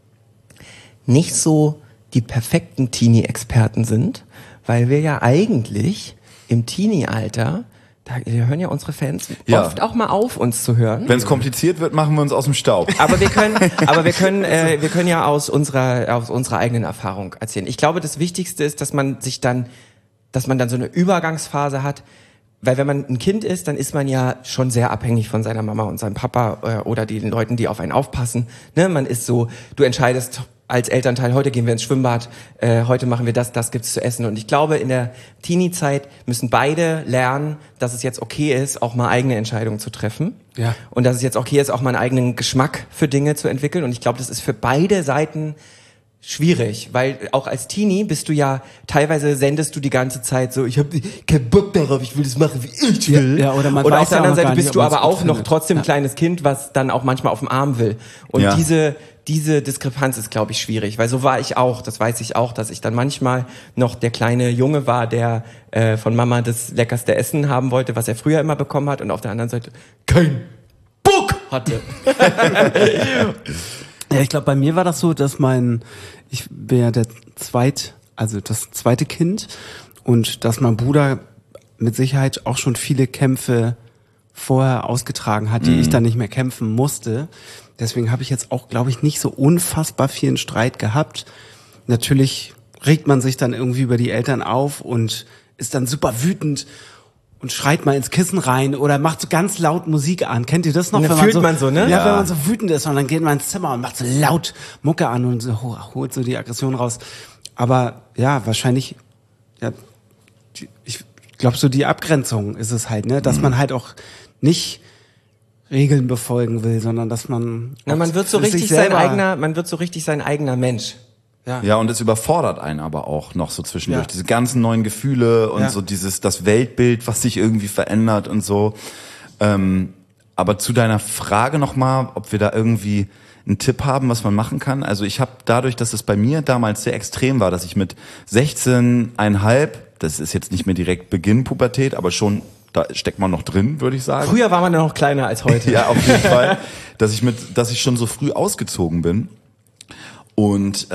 nicht so die perfekten Teenie-Experten sind, weil wir ja eigentlich im Teenie-Alter, da hören ja unsere Fans oft auch mal auf, uns zu hören. Wenn es kompliziert wird, machen wir uns aus dem Staub. Aber wir können ja aus unserer eigenen Erfahrung erzählen. Ich glaube, das Wichtigste ist, dass man dann so eine Übergangsphase hat, weil wenn man ein Kind ist, dann ist man ja schon sehr abhängig von seiner Mama und seinem Papa oder den Leuten, die auf einen aufpassen. Ne? Man ist so, du entscheidest als Elternteil, heute gehen wir ins Schwimmbad, heute machen wir das gibt's zu essen. Und ich glaube, in der Teenie-Zeit müssen beide lernen, dass es jetzt okay ist, auch mal eigene Entscheidungen zu treffen. Ja. Und dass es jetzt okay ist, auch mal einen eigenen Geschmack für Dinge zu entwickeln. Und ich glaube, das ist für beide Seiten schwierig, weil auch als Teenie bist du ja, teilweise sendest du die ganze Zeit so, ich habe keinen Bock darauf, ich will das machen, wie ich will. Ja, oder man und weiß auf der ja anderen auch Seite gar bist nicht, du ob man's aber gut auch noch findet. trotzdem ein kleines Kind, was dann auch manchmal auf den Arm will. Und Ja. diese Diskrepanz ist, glaube ich, schwierig, weil so war ich auch, das weiß ich auch, dass ich dann manchmal noch der kleine Junge war, der von Mama das leckerste Essen haben wollte, was er früher immer bekommen hat und auf der anderen Seite kein Bock hatte. Ja, ich glaube, bei mir war das so, dass ich bin ja das zweite Kind und dass mein Bruder mit Sicherheit auch schon viele Kämpfe vorher ausgetragen hat, die ich dann nicht mehr kämpfen musste. Deswegen habe ich jetzt auch, glaube ich, nicht so unfassbar vielen Streit gehabt. Natürlich regt man sich dann irgendwie über die Eltern auf und ist dann super wütend und schreit mal ins Kissen rein oder macht so ganz laut Musik an. Kennt ihr das noch? Und dann fühlt man so, ne? Ja, wenn man so wütend ist und dann geht man ins Zimmer und macht so laut Mucke an und so holt so die Aggression raus. Aber ja, wahrscheinlich, ja, ich glaube, so die Abgrenzung ist es halt, ne, dass man halt auch nicht Regeln befolgen will, sondern dass man man wird so für sich richtig sein eigener Mensch. Ja, und es überfordert einen aber auch noch so zwischendurch. Diese ganzen neuen Gefühle und so das Weltbild, was sich irgendwie verändert und so. Aber zu deiner Frage nochmal, ob wir da irgendwie einen Tipp haben, was man machen kann. Also ich habe dadurch, dass es bei mir damals sehr extrem war, dass ich mit 16,5, das ist jetzt nicht mehr direkt Beginn Pubertät, aber schon, da steckt man noch drin, würde ich sagen. Früher war man ja noch kleiner als heute. Ja, auf jeden Fall. Dass ich schon so früh ausgezogen bin. Und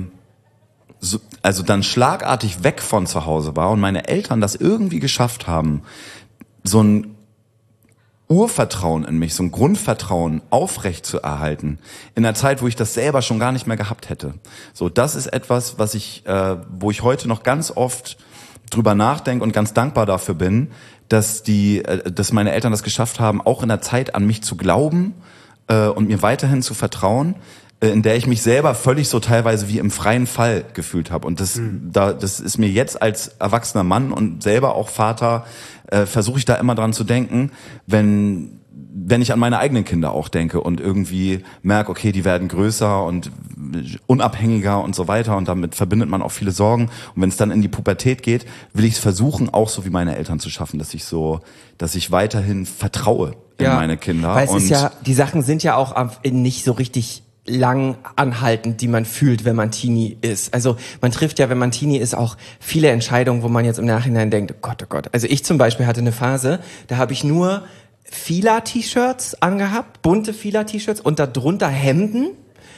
also dann schlagartig weg von zu Hause war und meine Eltern das irgendwie geschafft haben, so ein Urvertrauen in mich, so ein Grundvertrauen aufrecht zu erhalten, in einer Zeit, wo ich das selber schon gar nicht mehr gehabt hätte. So, das ist etwas, wo ich heute noch ganz oft drüber nachdenke und ganz dankbar dafür bin, dass meine Eltern das geschafft haben, auch in der Zeit an mich zu glauben und mir weiterhin zu vertrauen. in der ich mich selber völlig so teilweise wie im freien Fall gefühlt habe. Und das ist mir jetzt als erwachsener Mann und selber auch Vater, versuche ich da immer dran zu denken, wenn ich an meine eigenen Kinder auch denke und irgendwie merke, okay, die werden größer und unabhängiger und so weiter und damit verbindet man auch viele Sorgen. Und wenn es dann in die Pubertät geht, will ich es versuchen, auch so wie meine Eltern zu schaffen, dass ich weiterhin vertraue in meine Kinder. Weil es ist ja, die Sachen sind ja auch nicht so richtig lang anhaltend, die man fühlt, wenn man Teenie ist. Also man trifft ja, wenn man Teenie ist, auch viele Entscheidungen, wo man jetzt im Nachhinein denkt, oh Gott. Also ich zum Beispiel hatte eine Phase, da habe ich nur Fila-T-Shirts angehabt, bunte Fila-T-Shirts und darunter Hemden.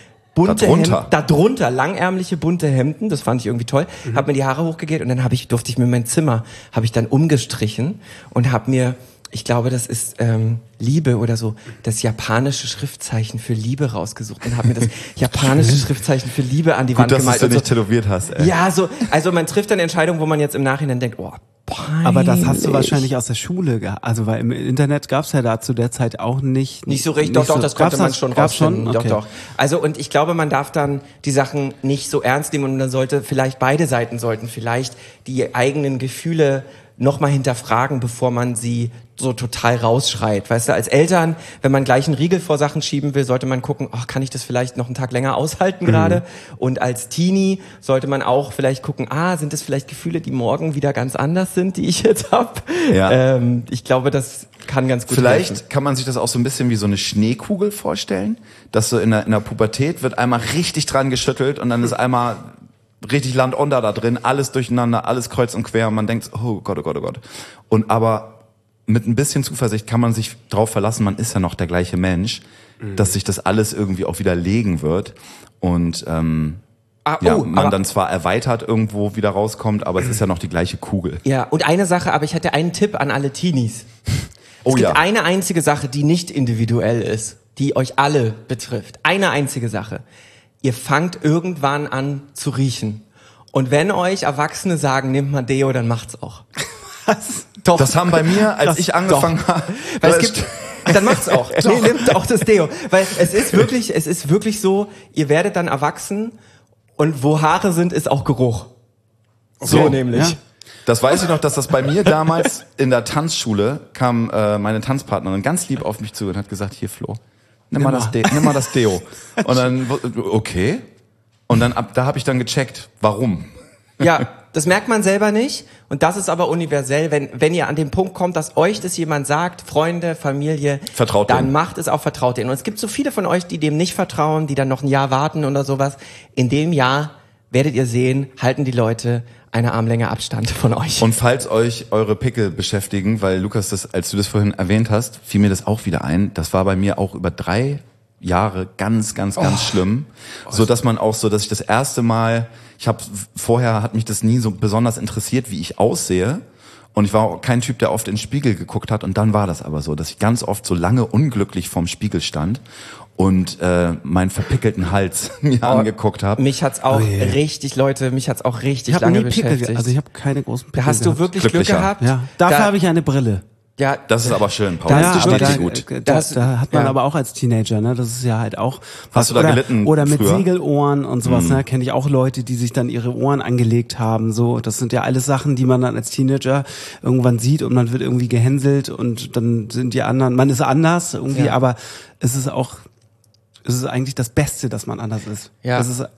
Darunter langärmliche bunte Hemden, das fand ich irgendwie toll. Hab mir die Haare hochgegelt und dann durfte ich mir mein Zimmer, habe ich dann umgestrichen und habe mir, ich glaube, das ist Liebe oder so, das japanische Schriftzeichen für Liebe rausgesucht und habe mir das japanische Schriftzeichen für Liebe an die Wand gemalt. Gut, dass du nicht tätowiert hast. Ey. Ja, also man trifft dann Entscheidungen, wo man jetzt im Nachhinein denkt, oh, peinlich. Aber das hast du wahrscheinlich aus der Schule gehabt. Also weil im Internet gab's ja da zu der Zeit auch nicht so richtig. Doch, das konnte man schon rausfinden. Okay. Doch. Also und ich glaube, man darf dann die Sachen nicht so ernst nehmen und dann beide Seiten sollten vielleicht die eigenen Gefühle nochmal hinterfragen, bevor man sie so total rausschreit. Weißt du, als Eltern, wenn man gleich einen Riegel vor Sachen schieben will, sollte man gucken, kann ich das vielleicht noch einen Tag länger aushalten gerade? Und als Teenie sollte man auch vielleicht gucken, sind das vielleicht Gefühle, die morgen wieder ganz anders sind, die ich jetzt habe? Ja. Ich glaube, das kann ganz gut Vielleicht helfen. Kann man sich das auch so ein bisschen wie so eine Schneekugel vorstellen, dass so in der Pubertät wird einmal richtig dran geschüttelt und dann ist einmal richtig Land unter da drin, alles durcheinander, alles kreuz und quer und man denkt, oh Gott. Und aber mit ein bisschen Zuversicht kann man sich drauf verlassen, man ist ja noch der gleiche Mensch, dass sich das alles irgendwie auch wieder legen wird und man dann zwar erweitert irgendwo wieder rauskommt, aber es ist ja noch die gleiche Kugel. Ja, und eine Sache, aber ich hätte einen Tipp an alle Teenies. Es gibt eine einzige Sache, die nicht individuell ist, die euch alle betrifft. Eine einzige Sache. Ihr fangt irgendwann an zu riechen. Und wenn euch Erwachsene sagen, nehmt mal Deo, dann macht's auch. Was? Doch. Das haben bei mir, als ich angefangen habe. Dann macht's auch. Nee, nehmt auch das Deo. Weil es ist wirklich so, ihr werdet dann erwachsen und wo Haare sind, ist auch Geruch. Okay. So nämlich. Ja. Das weiß ich noch, dass das bei mir damals in der Tanzschule kam meine Tanzpartnerin ganz lieb auf mich zu und hat gesagt, hier Flo, nimm mal das Deo. Und dann, okay. Und dann da habe ich dann gecheckt, warum. Ja, das merkt man selber nicht. Und das ist aber universell, wenn ihr an den Punkt kommt, dass euch das jemand sagt, Freunde, Familie, vertraut dann denen. Macht es auch, vertraut denen. Und es gibt so viele von euch, die dem nicht vertrauen, die dann noch ein Jahr warten oder sowas. In dem Jahr werdet ihr sehen, halten die Leute eine Armlänge Abstand von euch. Und falls euch eure Pickel beschäftigen, weil Lukas, als du das vorhin erwähnt hast, fiel mir das auch wieder ein. Das war bei mir auch über 3 Jahre ganz schlimm. So dass ich das erste Mal, vorher hat mich das nie so besonders interessiert, wie ich aussehe. Und ich war auch kein Typ, der oft in den Spiegel geguckt hat. Und dann war das aber so, dass ich ganz oft so lange unglücklich vorm Spiegel stand und meinen verpickelten Hals mir angeguckt habe. Mich hat's auch richtig lange beschäftigt. Also ich habe keine großen Pickel. Da hast du wirklich Glück gehabt? Ja. Dafür habe ich eine Brille. Ja, das ist aber schön, Paul. Das ist richtig gut. Da hat man aber auch als Teenager, ne? Das ist ja halt auch. Hast du da gelitten? Oder mit früher? Siegelohren und sowas, ne? Kenne ich auch Leute, die sich dann ihre Ohren angelegt haben. So, das sind ja alles Sachen, die man dann als Teenager irgendwann sieht und man wird irgendwie gehänselt und dann sind die anderen, man ist anders irgendwie, aber es ist eigentlich das Beste, dass man anders ist. Ja.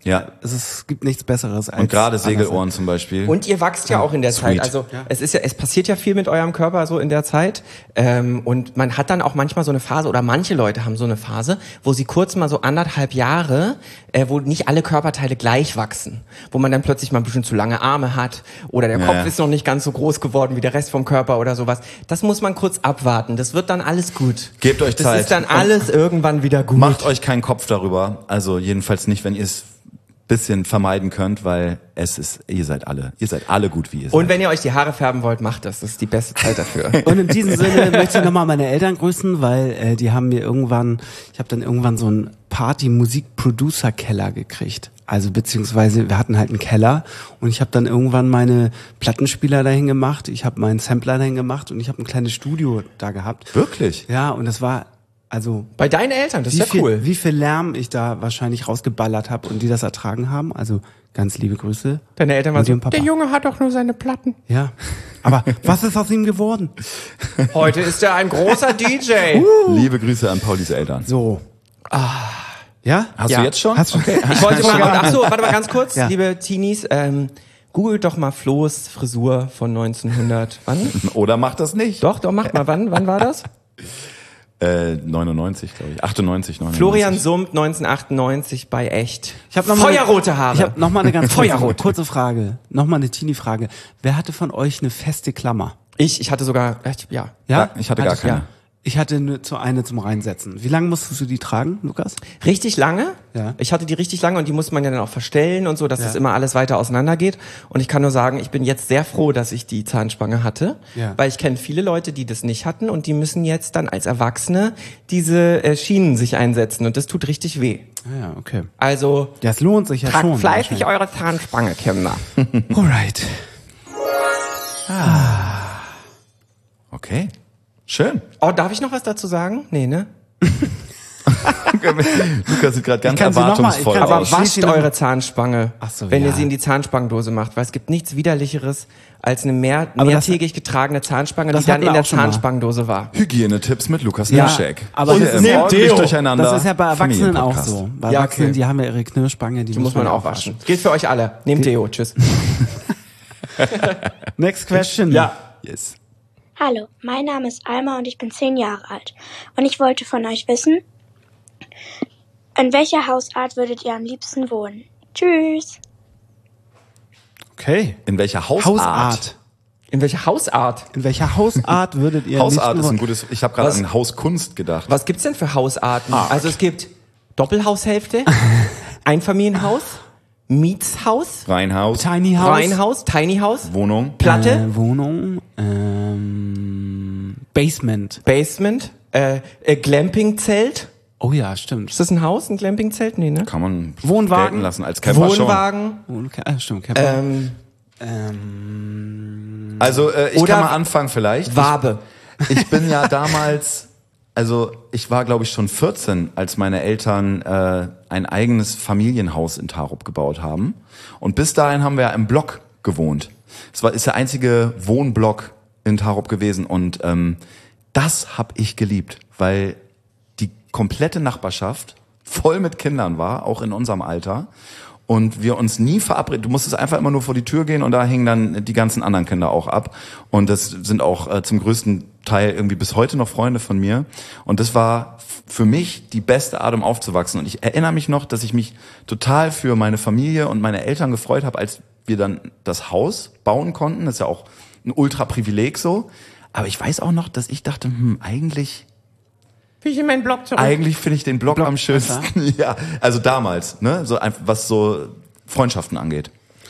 Es gibt nichts Besseres als. Und gerade Segelohren zum Beispiel. Und ihr wächst ja auch in der Zeit. Also es passiert ja viel mit eurem Körper so in der Zeit. Und man hat dann auch manchmal so eine Phase, oder manche Leute haben so eine Phase, wo sie kurz mal so 1,5 Jahre, wo nicht alle Körperteile gleich wachsen. Wo man dann plötzlich mal ein bisschen zu lange Arme hat oder der Kopf ist noch nicht ganz so groß geworden wie der Rest vom Körper oder sowas. Das muss man kurz abwarten. Das wird dann alles gut. Gebt euch Zeit. Das ist dann alles irgendwann wieder gut. Macht euch keinen Kopf darüber, also jedenfalls nicht, wenn ihr es bisschen vermeiden könnt, weil ihr seid alle gut, wie ihr seid. Und wenn ihr euch die Haare färben wollt, macht das. Das ist die beste Zeit dafür. Und in diesem Sinne möchte ich nochmal meine Eltern grüßen, weil die haben mir ich habe dann irgendwann so einen Party-Musik-Producer-Keller gekriegt. Also beziehungsweise wir hatten halt einen Keller und ich habe dann irgendwann meine Plattenspieler dahin gemacht, ich habe meinen Sampler dahin gemacht und ich habe ein kleines Studio da gehabt. Wirklich? Ja, und das war Also Bei deinen Eltern, das ist ja cool. Wie viel Lärm ich da wahrscheinlich rausgeballert habe und die das ertragen haben. Also ganz liebe Grüße. Deine Eltern waren Mutti so, und Papa. der Junge hat doch nur seine Platten. Ja. Aber was ist aus ihm geworden? Heute ist er ein großer DJ. Liebe Grüße an Paulis Eltern. So. Ja? Hast Ja. du jetzt schon? Hast du? Okay. Ich wollte mal, achso, warte mal ganz kurz, Ja. liebe Teenies, googelt doch mal Flo's Frisur von 1900, wann? Oder macht das nicht? Doch, macht mal, wann war das? 99, glaube ich. 98, 99. Florian Summt, 1998 bei Echt. Ich habe noch mal Feuerrote Haare. Ich habe noch mal eine ganz Feuerrot. kurze Frage. Noch mal eine Teenie-Frage. Wer hatte von euch eine feste Klammer? Ich hatte sogar, ja. Ja, ich hatte gar Hattest- keine. ja. Ich hatte eine zum Reinsetzen. Wie lange musstest du die tragen, Lukas? Richtig lange. Ja. Ich hatte die richtig lange und die muss man ja dann auch verstellen und so, dass das immer alles weiter auseinander geht. Und ich kann nur sagen, ich bin jetzt sehr froh, dass ich die Zahnspange hatte, Ja. weil ich kenne viele Leute, die das nicht hatten und die müssen jetzt dann als Erwachsene diese Schienen sich einsetzen und das tut richtig weh. Ah ja, okay. Also Ja, es lohnt sich ja tragt schon. fleißig eure Zahnspange, Kinder. Alright. Okay. Schön. Oh, darf ich noch was dazu sagen? Nee, ne? Lukas sieht gerade ganz kann sie noch mal- erwartungsvoll ich kann sie- Aber aus. wascht schließ sie eure Zahnspange, Ach so, wenn ja. ihr sie in die Zahnspangendose macht, weil es gibt nichts Widerlicheres als eine Aber das- mehrtägig getragene Zahnspange, das die dann hatten wir in der auch schon mal. Hier war. Hygienetipps mit Lukas Ja, Nischek. aber Hier das im ist- ordentlich Deo. durcheinander. Das ist ja bei Erwachsenen auch Familienpodcast. so. Bei Ja, Erwachsenen, okay. die haben ja ihre Knirschspange, Die muss man auch waschen. Gilt für euch alle. Nehmt Deo. Tschüss. Next question. Yes. Hallo, mein Name ist Alma und ich bin 10 Jahre alt. Und ich wollte von euch wissen, in welcher Hausart würdet ihr am liebsten wohnen? Tschüss. Okay. In welcher Hausart? Hausart. In welcher Hausart? In welcher Hausart würdet ihr am Hausart liebsten ist ein wohnen? gutes, ich habe gerade Was? an Hauskunst gedacht. Was gibt's denn für Hausarten? Also es gibt Doppelhaushälfte, Einfamilienhaus, Mietshaus, Reinhaus, Tiny House. Reihenhaus, Tiny House, Wohnung, Platte, Wohnung. Basement. Basement, Glampingzelt. Oh ja, stimmt. Ist das ein Haus, ein Glampingzelt? Nee, ne? kann man Wohnwagen. gelten lassen als Camper Wohnwagen. Stimmt, Camper. schon. Also ich Oder kann mal anfangen vielleicht. Wabe. Ich bin ja damals, also ich war glaube ich schon 14, als meine Eltern ein eigenes Familienhaus in Tarup gebaut haben. Und bis dahin haben wir ja im Block gewohnt. Ist der einzige Wohnblock in Tarup gewesen und das habe ich geliebt, weil die komplette Nachbarschaft voll mit Kindern war, auch in unserem Alter. Und wir uns nie verabredet. Du musstest einfach immer nur vor die Tür gehen und da hingen dann die ganzen anderen Kinder auch ab. Und das sind auch zum größten Teil irgendwie bis heute noch Freunde von mir. Und das war für mich die beste Art, um aufzuwachsen. Und ich erinnere mich noch, dass ich mich total für meine Familie und meine Eltern gefreut habe, als wir dann das Haus bauen konnten. Das ist ja auch ein Ultra-Privileg so. Aber ich weiß auch noch, dass ich dachte, eigentlich Will ich in meinen Blog zurück? eigentlich finde ich den Blog am schönsten. Ja, also damals, ne, so einfach, was so Freundschaften angeht.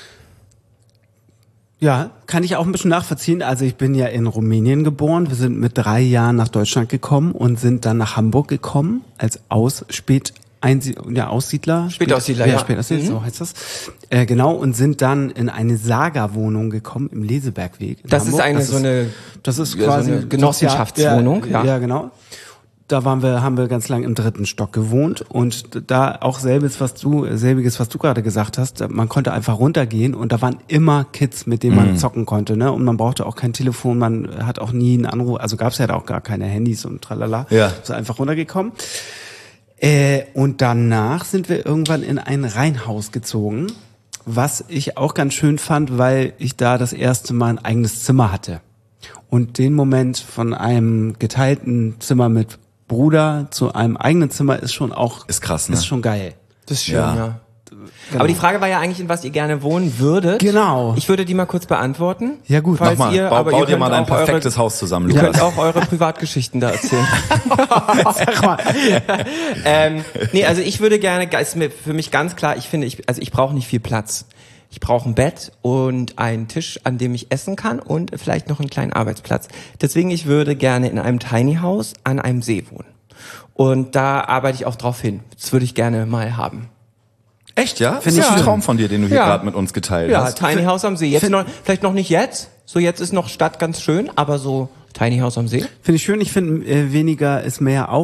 Ja, kann ich auch ein bisschen nachvollziehen. Also ich bin ja in Rumänien geboren. Wir sind mit 3 Jahren nach Deutschland gekommen und sind dann nach Hamburg gekommen als Aussiedler. Spätaussiedler, ja. Spätaussiedler, so heißt das. Genau, und sind dann in eine Saga-Wohnung gekommen im Lesebergweg in Das ist Hamburg. Das ist ja, quasi so eine Genossenschaftswohnung, ja. Ja, genau. Da haben wir ganz lang im 3. Stock gewohnt und da auch selbiges, was du gerade gesagt hast. Man konnte einfach runtergehen und da waren immer Kids, mit denen man zocken konnte, ne? Und man brauchte auch kein Telefon, man hat auch nie einen Anruf, also gab es ja da auch gar keine Handys und tralala. Ja. Ist einfach runtergekommen. Und danach sind wir irgendwann in ein Reihenhaus gezogen, was ich auch ganz schön fand, weil ich da das erste Mal ein eigenes Zimmer hatte. Und den Moment von einem geteilten Zimmer mit Bruder zu einem eigenen Zimmer ist schon auch Ist krass, ne? ist schon geil. Das ist schön, Ja. ja. Aber die Frage war ja eigentlich, in was ihr gerne wohnen würdet. Genau. Ich würde die mal kurz beantworten. Ja, gut. Falls Mach mal, ihr, bau aber dir ihr könnt mal ein auch eure- perfektes Haus zusammen, Ihr könnt Lukas. auch eure Privatgeschichten da erzählen. Sag mal. Nee, also ich würde gerne, ist mir für mich ganz klar, ich brauche nicht viel Platz. Ich brauche ein Bett und einen Tisch, an dem ich essen kann und vielleicht noch einen kleinen Arbeitsplatz. Deswegen, ich würde gerne in einem Tiny House an einem See wohnen. Und da arbeite ich auch drauf hin. Das würde ich gerne mal haben. Echt, ja? Find Ist ich ja ein schön. Traum von dir, den du hier Ja. gerade mit uns geteilt Ja, hast. Tiny House am See. Jetzt vielleicht noch nicht jetzt. So jetzt ist noch Stadt ganz schön, aber so Tiny House am See. Finde ich schön. Ich finde, weniger ist mehr auch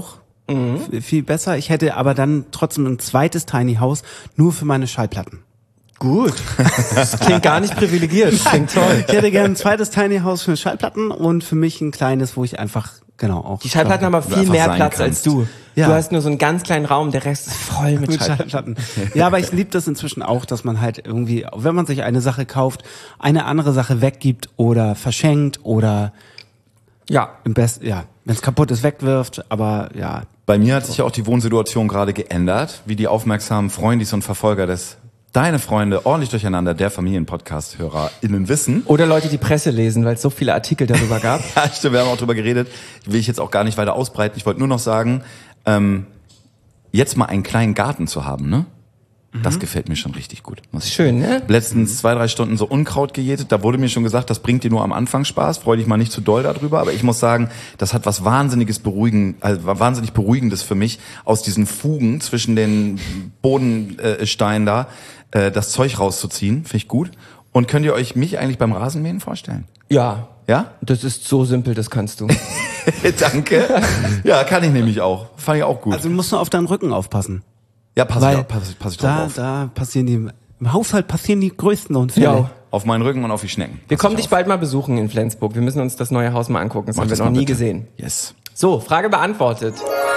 Viel besser. Ich hätte aber dann trotzdem ein zweites Tiny House nur für meine Schallplatten. Gut. Das klingt gar nicht privilegiert. Das klingt toll. Ich hätte gerne ein zweites Tiny House für Schallplatten und für mich ein kleines, wo ich einfach, genau, auch. Die Schallplatten haben aber viel einfach mehr sein Platz kannst. als du. Ja. Du hast nur so einen ganz kleinen Raum, der Rest ist voll mit Schallplatten. Ja, aber ich liebe das inzwischen auch, dass man halt irgendwie, wenn man sich eine Sache kauft, eine andere Sache weggibt oder verschenkt oder Ja. im besten, ja, wenn es kaputt ist, wegwirft, aber ja. Bei mir hat sich ja auch die Wohnsituation gerade geändert, wie die aufmerksamen Freundis und Verfolger des Deine Freunde ordentlich durcheinander, der Familienpodcast-HörerInnen wissen. Oder Leute, die Presse lesen, weil es so viele Artikel darüber gab. Ja, stimmt, wir haben auch drüber geredet. Will ich jetzt auch gar nicht weiter ausbreiten. Ich wollte nur noch sagen, jetzt mal einen kleinen Garten zu haben, ne? Das gefällt mir schon richtig gut. Muss ich Schön, ne? letztens 2-3 Stunden so Unkraut gejätet. Da wurde mir schon gesagt, das bringt dir nur am Anfang Spaß. Freu dich mal nicht zu doll darüber. Aber ich muss sagen, das hat was wahnsinnig Beruhigendes für mich, aus diesen Fugen zwischen den Bodensteinen da das Zeug rauszuziehen. Finde ich gut. Und könnt ihr euch mich eigentlich beim Rasenmähen vorstellen? Ja. Ja? Das ist so simpel, das kannst du. Danke. Ja, kann ich nämlich auch. Fand ich auch gut. Also du musst nur auf deinen Rücken aufpassen. Ja, pass Weil ich drauf auf. da passieren im Haushalt passieren die größten Unfälle. Ja. Auf meinen Rücken und auf die Schnecken. Wir Pass kommen ich dich auf. bald mal besuchen in Flensburg. Wir müssen uns das neue Haus mal angucken. Das Mach haben wir das noch mal nie bitte. gesehen. Yes. So, Frage beantwortet.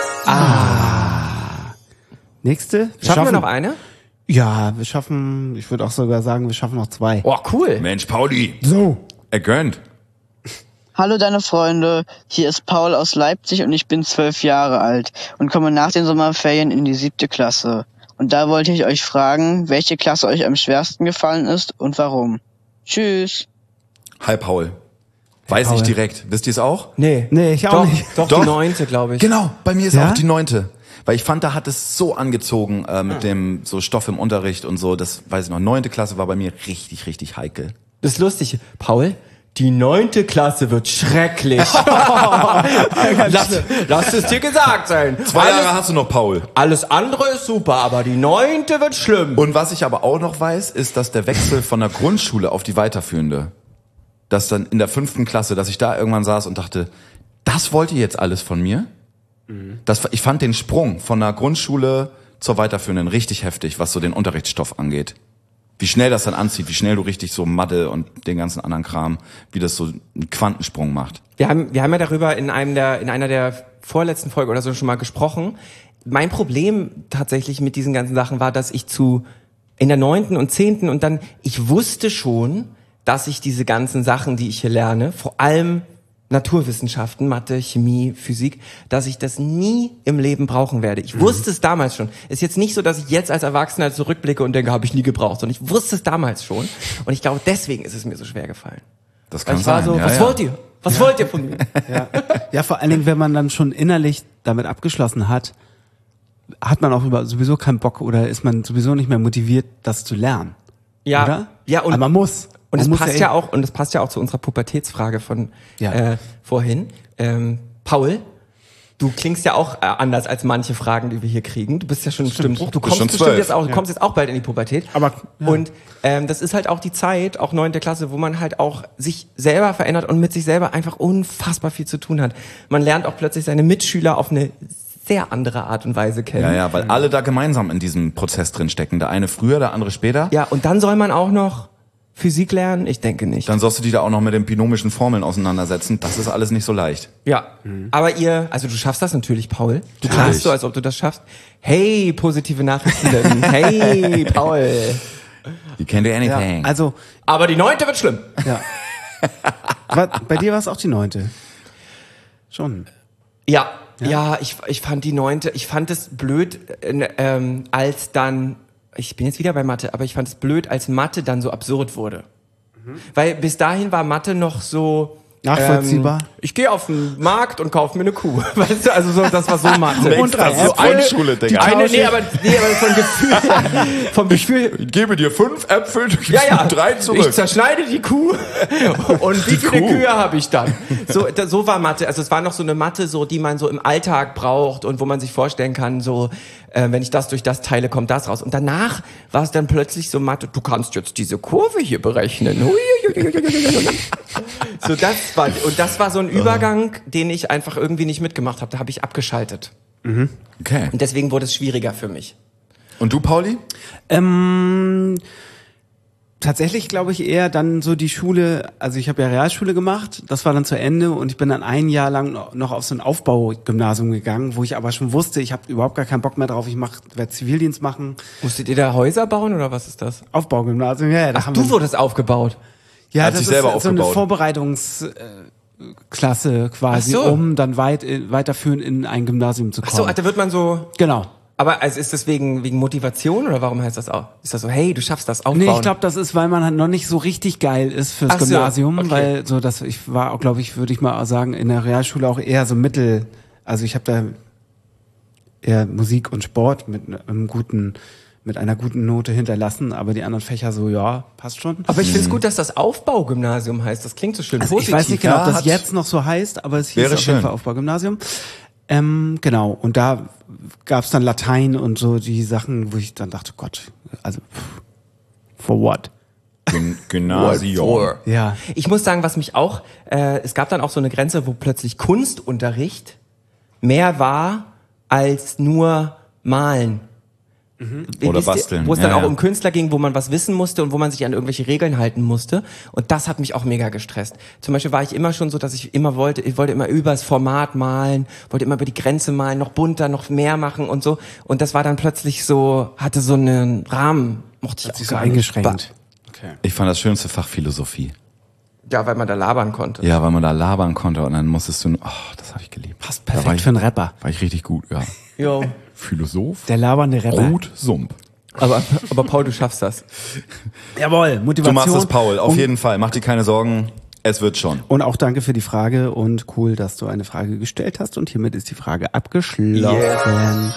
Nächste? Schaffen wir noch eine? Ja, ich würde auch sogar sagen, wir schaffen noch 2. Oh, cool. Mensch, Pauli. So. Gönnt. Hallo deine Freunde, hier ist Paul aus Leipzig und ich bin 12 Jahre alt und komme nach den Sommerferien in die 7. Klasse. Und da wollte ich euch fragen, welche Klasse euch am schwersten gefallen ist und warum. Tschüss. Hi, Paul. Weiß Paul. ich direkt. Wisst ihr es auch? Nee. Nee, ich auch Doch, nicht. doch, Doch. die 9., glaube ich. Genau, bei mir ist Ja? auch die 9. Weil ich fand, da hat es so angezogen mit dem so Stoff im Unterricht und so. Das weiß ich noch. 9. Klasse war bei mir richtig, richtig heikel. Das ist lustig. Paul, die 9. Klasse wird schrecklich. lass es dir gesagt sein. 2 Jahre hast du noch, Paul. Alles andere ist super, aber die 9. wird schlimm. Und was ich aber auch noch weiß, ist, dass der Wechsel von der Grundschule auf die weiterführende, dass dann in der 5. Klasse, dass ich da irgendwann saß und dachte, das wollt ihr jetzt alles von mir? Ich fand den Sprung von der Grundschule zur weiterführenden richtig heftig, was so den Unterrichtsstoff angeht. Wie schnell das dann anzieht, wie schnell du richtig so Mathe und den ganzen anderen Kram, wie das so einen Quantensprung macht. Wir haben ja darüber in einer der vorletzten Folgen oder so schon mal gesprochen. Mein Problem tatsächlich mit diesen ganzen Sachen war, dass ich in der 9. und 10. und dann, ich wusste schon, dass ich diese ganzen Sachen, die ich hier lerne, vor allem Naturwissenschaften, Mathe, Chemie, Physik, dass ich das nie im Leben brauchen werde. Ich wusste es damals schon. Ist jetzt nicht so, dass ich jetzt als Erwachsener zurückblicke und denke, habe ich nie gebraucht, sondern ich wusste es damals schon. Und ich glaube, deswegen ist es mir so schwer gefallen. Das Weil kann ich war sein. so, ja, was ja. wollt ihr? Was wollt ihr von mir? Ja, vor allen Dingen, wenn man dann schon innerlich damit abgeschlossen hat, hat man auch sowieso keinen Bock oder ist man sowieso nicht mehr motiviert, das zu lernen. Ja, Oder? ja, und Aber man muss. Und Man es muss passt eh- ja auch, und es passt ja auch zu unserer Pubertätsfrage von Ja. vorhin. Paul, du klingst ja auch anders als manche Fragen, die wir hier kriegen. Du bist ja schon bestimmt, du kommst schon bestimmt 12. jetzt auch, du kommst jetzt auch bald in die Pubertät. Aber, ja. Und das ist halt auch die Zeit, auch 9. Klasse, wo man halt auch sich selber verändert und mit sich selber einfach unfassbar viel zu tun hat. Man lernt auch plötzlich seine Mitschüler auf eine sehr andere Art und Weise kennen. Ja, ja, weil alle da gemeinsam in diesem Prozess drin stecken. Der eine früher, der andere später. Ja, und dann soll man auch noch Physik lernen? Ich denke nicht. Dann sollst du dich da auch noch mit den binomischen Formeln auseinandersetzen. Das ist alles nicht so leicht. Ja, aber du schaffst das natürlich, Paul. Du Natürlich. klingst so, als ob du das schaffst. Hey, positive Nachrichten. Hey, Paul. You can do Ja, anything. also, Aber die 9. wird schlimm. ja. Bei dir war es auch die 9. Schon. Ja, ich fand die 9. Ich fand es blöd, als dann, ich bin jetzt wieder bei Mathe, aber ich fand es blöd, als Mathe dann so absurd wurde. Weil bis dahin war Mathe noch so Nachvollziehbar. Ich gehe auf den Markt und kaufe mir eine Kuh. Weißt du, also so, das war so Mathe. Und drei so Äpfel. Grundschule, Digga. aber vom Gefühl, Ich gebe dir 5 Äpfel, du gibst ja, mir 3 ich zurück. zerschneide die Kuh und wie viele Kuh. Kühe habe ich dann? So war Mathe, also es war noch so eine Mathe, so die man so im Alltag braucht und wo man sich vorstellen kann, so wenn ich das durch das teile, kommt das raus. Und danach war es dann plötzlich so Mathe, du kannst jetzt diese Kurve hier berechnen. So das war so ein Übergang, den ich einfach irgendwie nicht mitgemacht habe, da habe ich abgeschaltet. Okay. Und deswegen wurde es schwieriger für mich. Und du, Pauli? Tatsächlich glaube ich eher dann so die Schule, also ich habe ja Realschule gemacht, das war dann zu Ende und ich bin dann ein Jahr lang noch auf so ein Aufbaugymnasium gegangen, wo ich aber schon wusste, ich habe überhaupt gar keinen Bock mehr drauf, werde Zivildienst machen. Musstet ihr da Häuser bauen oder was ist das? Aufbaugymnasium, ja. Ach, du wurdest aufgebaut. Ja, Hat das sich selber ist so eine aufgebaut. Vorbereitungsklasse quasi, Ach so. um dann weiterführend in ein Gymnasium zu Ach kommen. so, da wird man so... Genau. Aber also ist das wegen Motivation oder warum heißt das auch? Ist das so, hey, du schaffst das, aufbauen? Nee, ich glaube, das ist, weil man halt noch nicht so richtig geil ist fürs Ach so, Gymnasium, okay. weil so das, ich war auch, glaube ich, würde ich mal sagen, in der Realschule auch eher so mittel, also ich habe da eher Musik und Sport mit einer guten Note hinterlassen, aber die anderen Fächer so, ja, passt schon. Aber ich finde es gut, dass das Aufbaugymnasium heißt. Das klingt so schön Also positiv. ich weiß nicht genau, ob Ja, das hat- jetzt noch so heißt, aber es hieß Wäre auf jeden schön. Fall Aufbaugymnasium. Genau, und da gab's dann Latein und so die Sachen, wo ich dann dachte, Gott, also for what? Gymnasium. Ja. Ich muss sagen, was mich auch, es gab dann auch so eine Grenze, wo plötzlich Kunstunterricht mehr war als nur Malen. Oder Wisst ihr, basteln. Wo es Ja, dann auch ja. um Künstler ging, wo man was wissen musste und wo man sich an irgendwelche Regeln halten musste. Und das hat mich auch mega gestresst. Zum Beispiel war ich immer schon so, dass ich wollte immer übers Format malen, wollte immer über die Grenze malen, noch bunter, noch mehr machen und so. Und das war dann plötzlich so, hatte so einen Rahmen, mochte ich Hat auch sich so gar nicht. eingeschränkt. Okay. Ich fand das schönste Fach Philosophie. Ja, weil man da labern konnte. Ja, weil man da labern konnte und dann musstest du, das habe ich geliebt. Passt Da war perfekt ich, für einen Rapper. war ich richtig gut, ja. Jo. Philosoph, Der labernde Rapper. Sump. Aber Paul, du schaffst das. Jawohl, Du Motivation. machst es, Paul, auf und, jeden Fall. Mach dir keine Sorgen, es wird schon. Und auch danke für die Frage und cool, dass du eine Frage gestellt hast und hiermit ist die Frage abgeschlossen.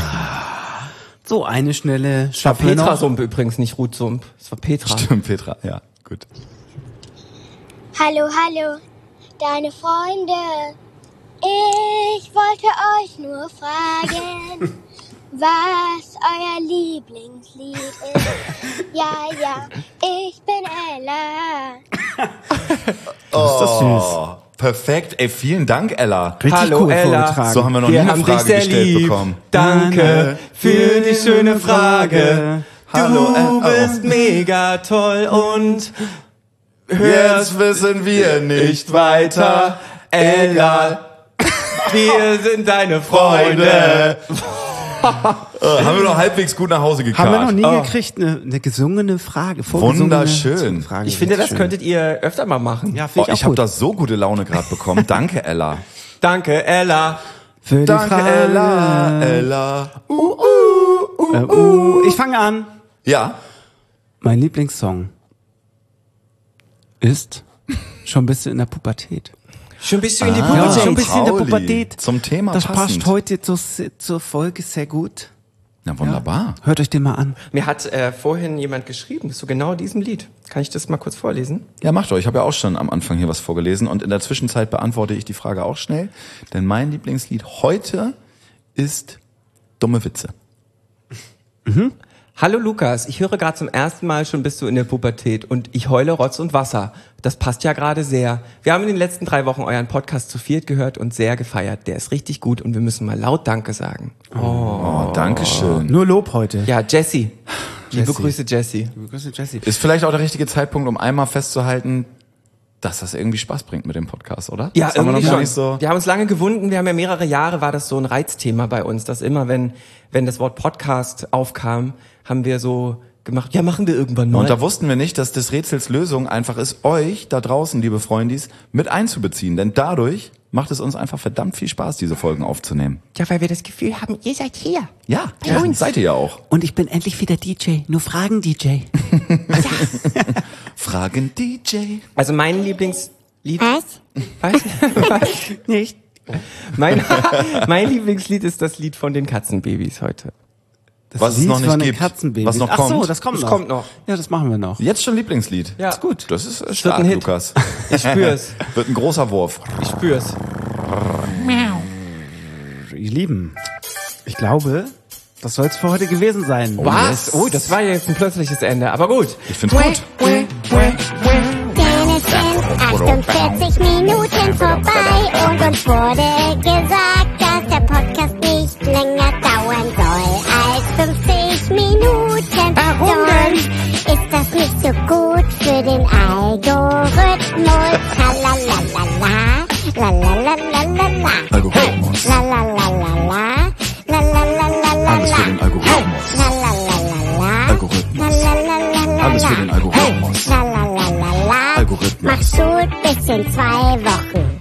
So, eine schnelle Das war Schaffel noch. Petra-Sump übrigens, nicht Ruth-Sump. Das war Petra. Stimmt, Petra, ja, gut. Hallo, hallo, deine Freunde. Ich wollte euch nur fragen, was euer Lieblingslied ist. Ja, ja, ich bin Ella. Ist das süß. Perfekt, ey, vielen Dank, Ella. Richtig Hallo, cool Ella. vorgetragen. So haben wir noch nie Wir eine haben dich Frage sehr gestellt lieb. bekommen. Danke für die schöne Frage. Hallo, Du bist mega toll und Jetzt wissen wir nicht weiter. Ella. Wir sind deine Freunde. Haben wir noch halbwegs gut nach Hause gekarrt. Haben wir noch nie gekriegt, eine gesungene Frage. Wunderschön. Frage. Ich finde, das Schön. könntet ihr öfter mal machen. Ja, finde Ich auch habe gut. da so gute Laune gerade bekommen. Danke, Ella. Danke, Ella. Für die Danke, Frage. Ella. Ella. Ich fange an. Ja. Mein Lieblingssong ist Schon bist du in der Pubertät. Schon bist du in die Ja, Pubertät. schon ein bisschen in der Pauli. Pubertät. Zum Thema Das passend. passt heute zur Folge sehr gut. Na, wunderbar. Hört euch den mal an. Mir hat vorhin jemand geschrieben, zu genau diesem Lied. Kann ich das mal kurz vorlesen? Ja, macht doch. Ich habe ja auch schon am Anfang hier was vorgelesen und in der Zwischenzeit beantworte ich die Frage auch schnell. Denn mein Lieblingslied heute ist Dumme Witze. Hallo Lukas, ich höre gerade zum ersten Mal schon bist du in der Pubertät und ich heule Rotz und Wasser. Das passt ja gerade sehr. Wir haben in den letzten 3 Wochen euren Podcast zu viert gehört und sehr gefeiert. Der ist richtig gut und wir müssen mal laut Danke sagen. Oh, Dankeschön. Nur Lob heute. Ja, Jessie. Liebe Jessie. Grüße, Jessie. Grüße, Jessie. Ist vielleicht auch der richtige Zeitpunkt, um einmal festzuhalten, dass das irgendwie Spaß bringt mit dem Podcast, oder? Ja, das haben wir irgendwie noch gar schon. nicht so. Wir haben uns lange gewunden. Wir haben ja mehrere Jahre, war das so ein Reizthema bei uns, dass immer, wenn das Wort Podcast aufkam, haben wir so gemacht, ja, machen wir irgendwann mal. Und da wussten wir nicht, dass des Rätsels Lösung einfach ist, euch da draußen, liebe Freundis, mit einzubeziehen. Denn dadurch macht es uns einfach verdammt viel Spaß, diese Folgen aufzunehmen. Ja, weil wir das Gefühl haben, ihr seid hier. Ja, Bei uns. seid ihr ja auch. Und ich bin endlich wieder DJ. Nur Fragen, DJ. Fragen DJ. Also mein Lieblingslied... Was? Was? Nicht? Mein Lieblingslied ist das Lied von den Katzenbabys heute. Das Was es Lied noch nicht von den gibt. Katzenbabys. Was noch Ach so, kommt. das kommt Das noch. kommt noch. Ja, das machen wir noch. Jetzt schon Lieblingslied. Ja. Ist gut. Das ist wird stark, ein Hit. Lukas. Ich spür's. Wird ein großer Wurf. Ich spür's. Ihr Lieben, ich glaube, das soll es für heute gewesen sein. Was? Oh, das war jetzt ein plötzliches Ende. Aber gut. Ich find's gut. Denn es sind 48 Minuten vorbei und uns wurde gesagt, dass der Podcast nicht länger dauern soll als 50 Minuten. Warum denn? Ist das nicht so gut für den Algorithmus? Lalalala, lalalala, Algorithmus. lalalala, lalalala, Alles für den Algorithmus. lalalala, Algorithmus. Alles für den Algorithmus. lalalala, Algorithmus. mach's gut bis in 2 Wochen.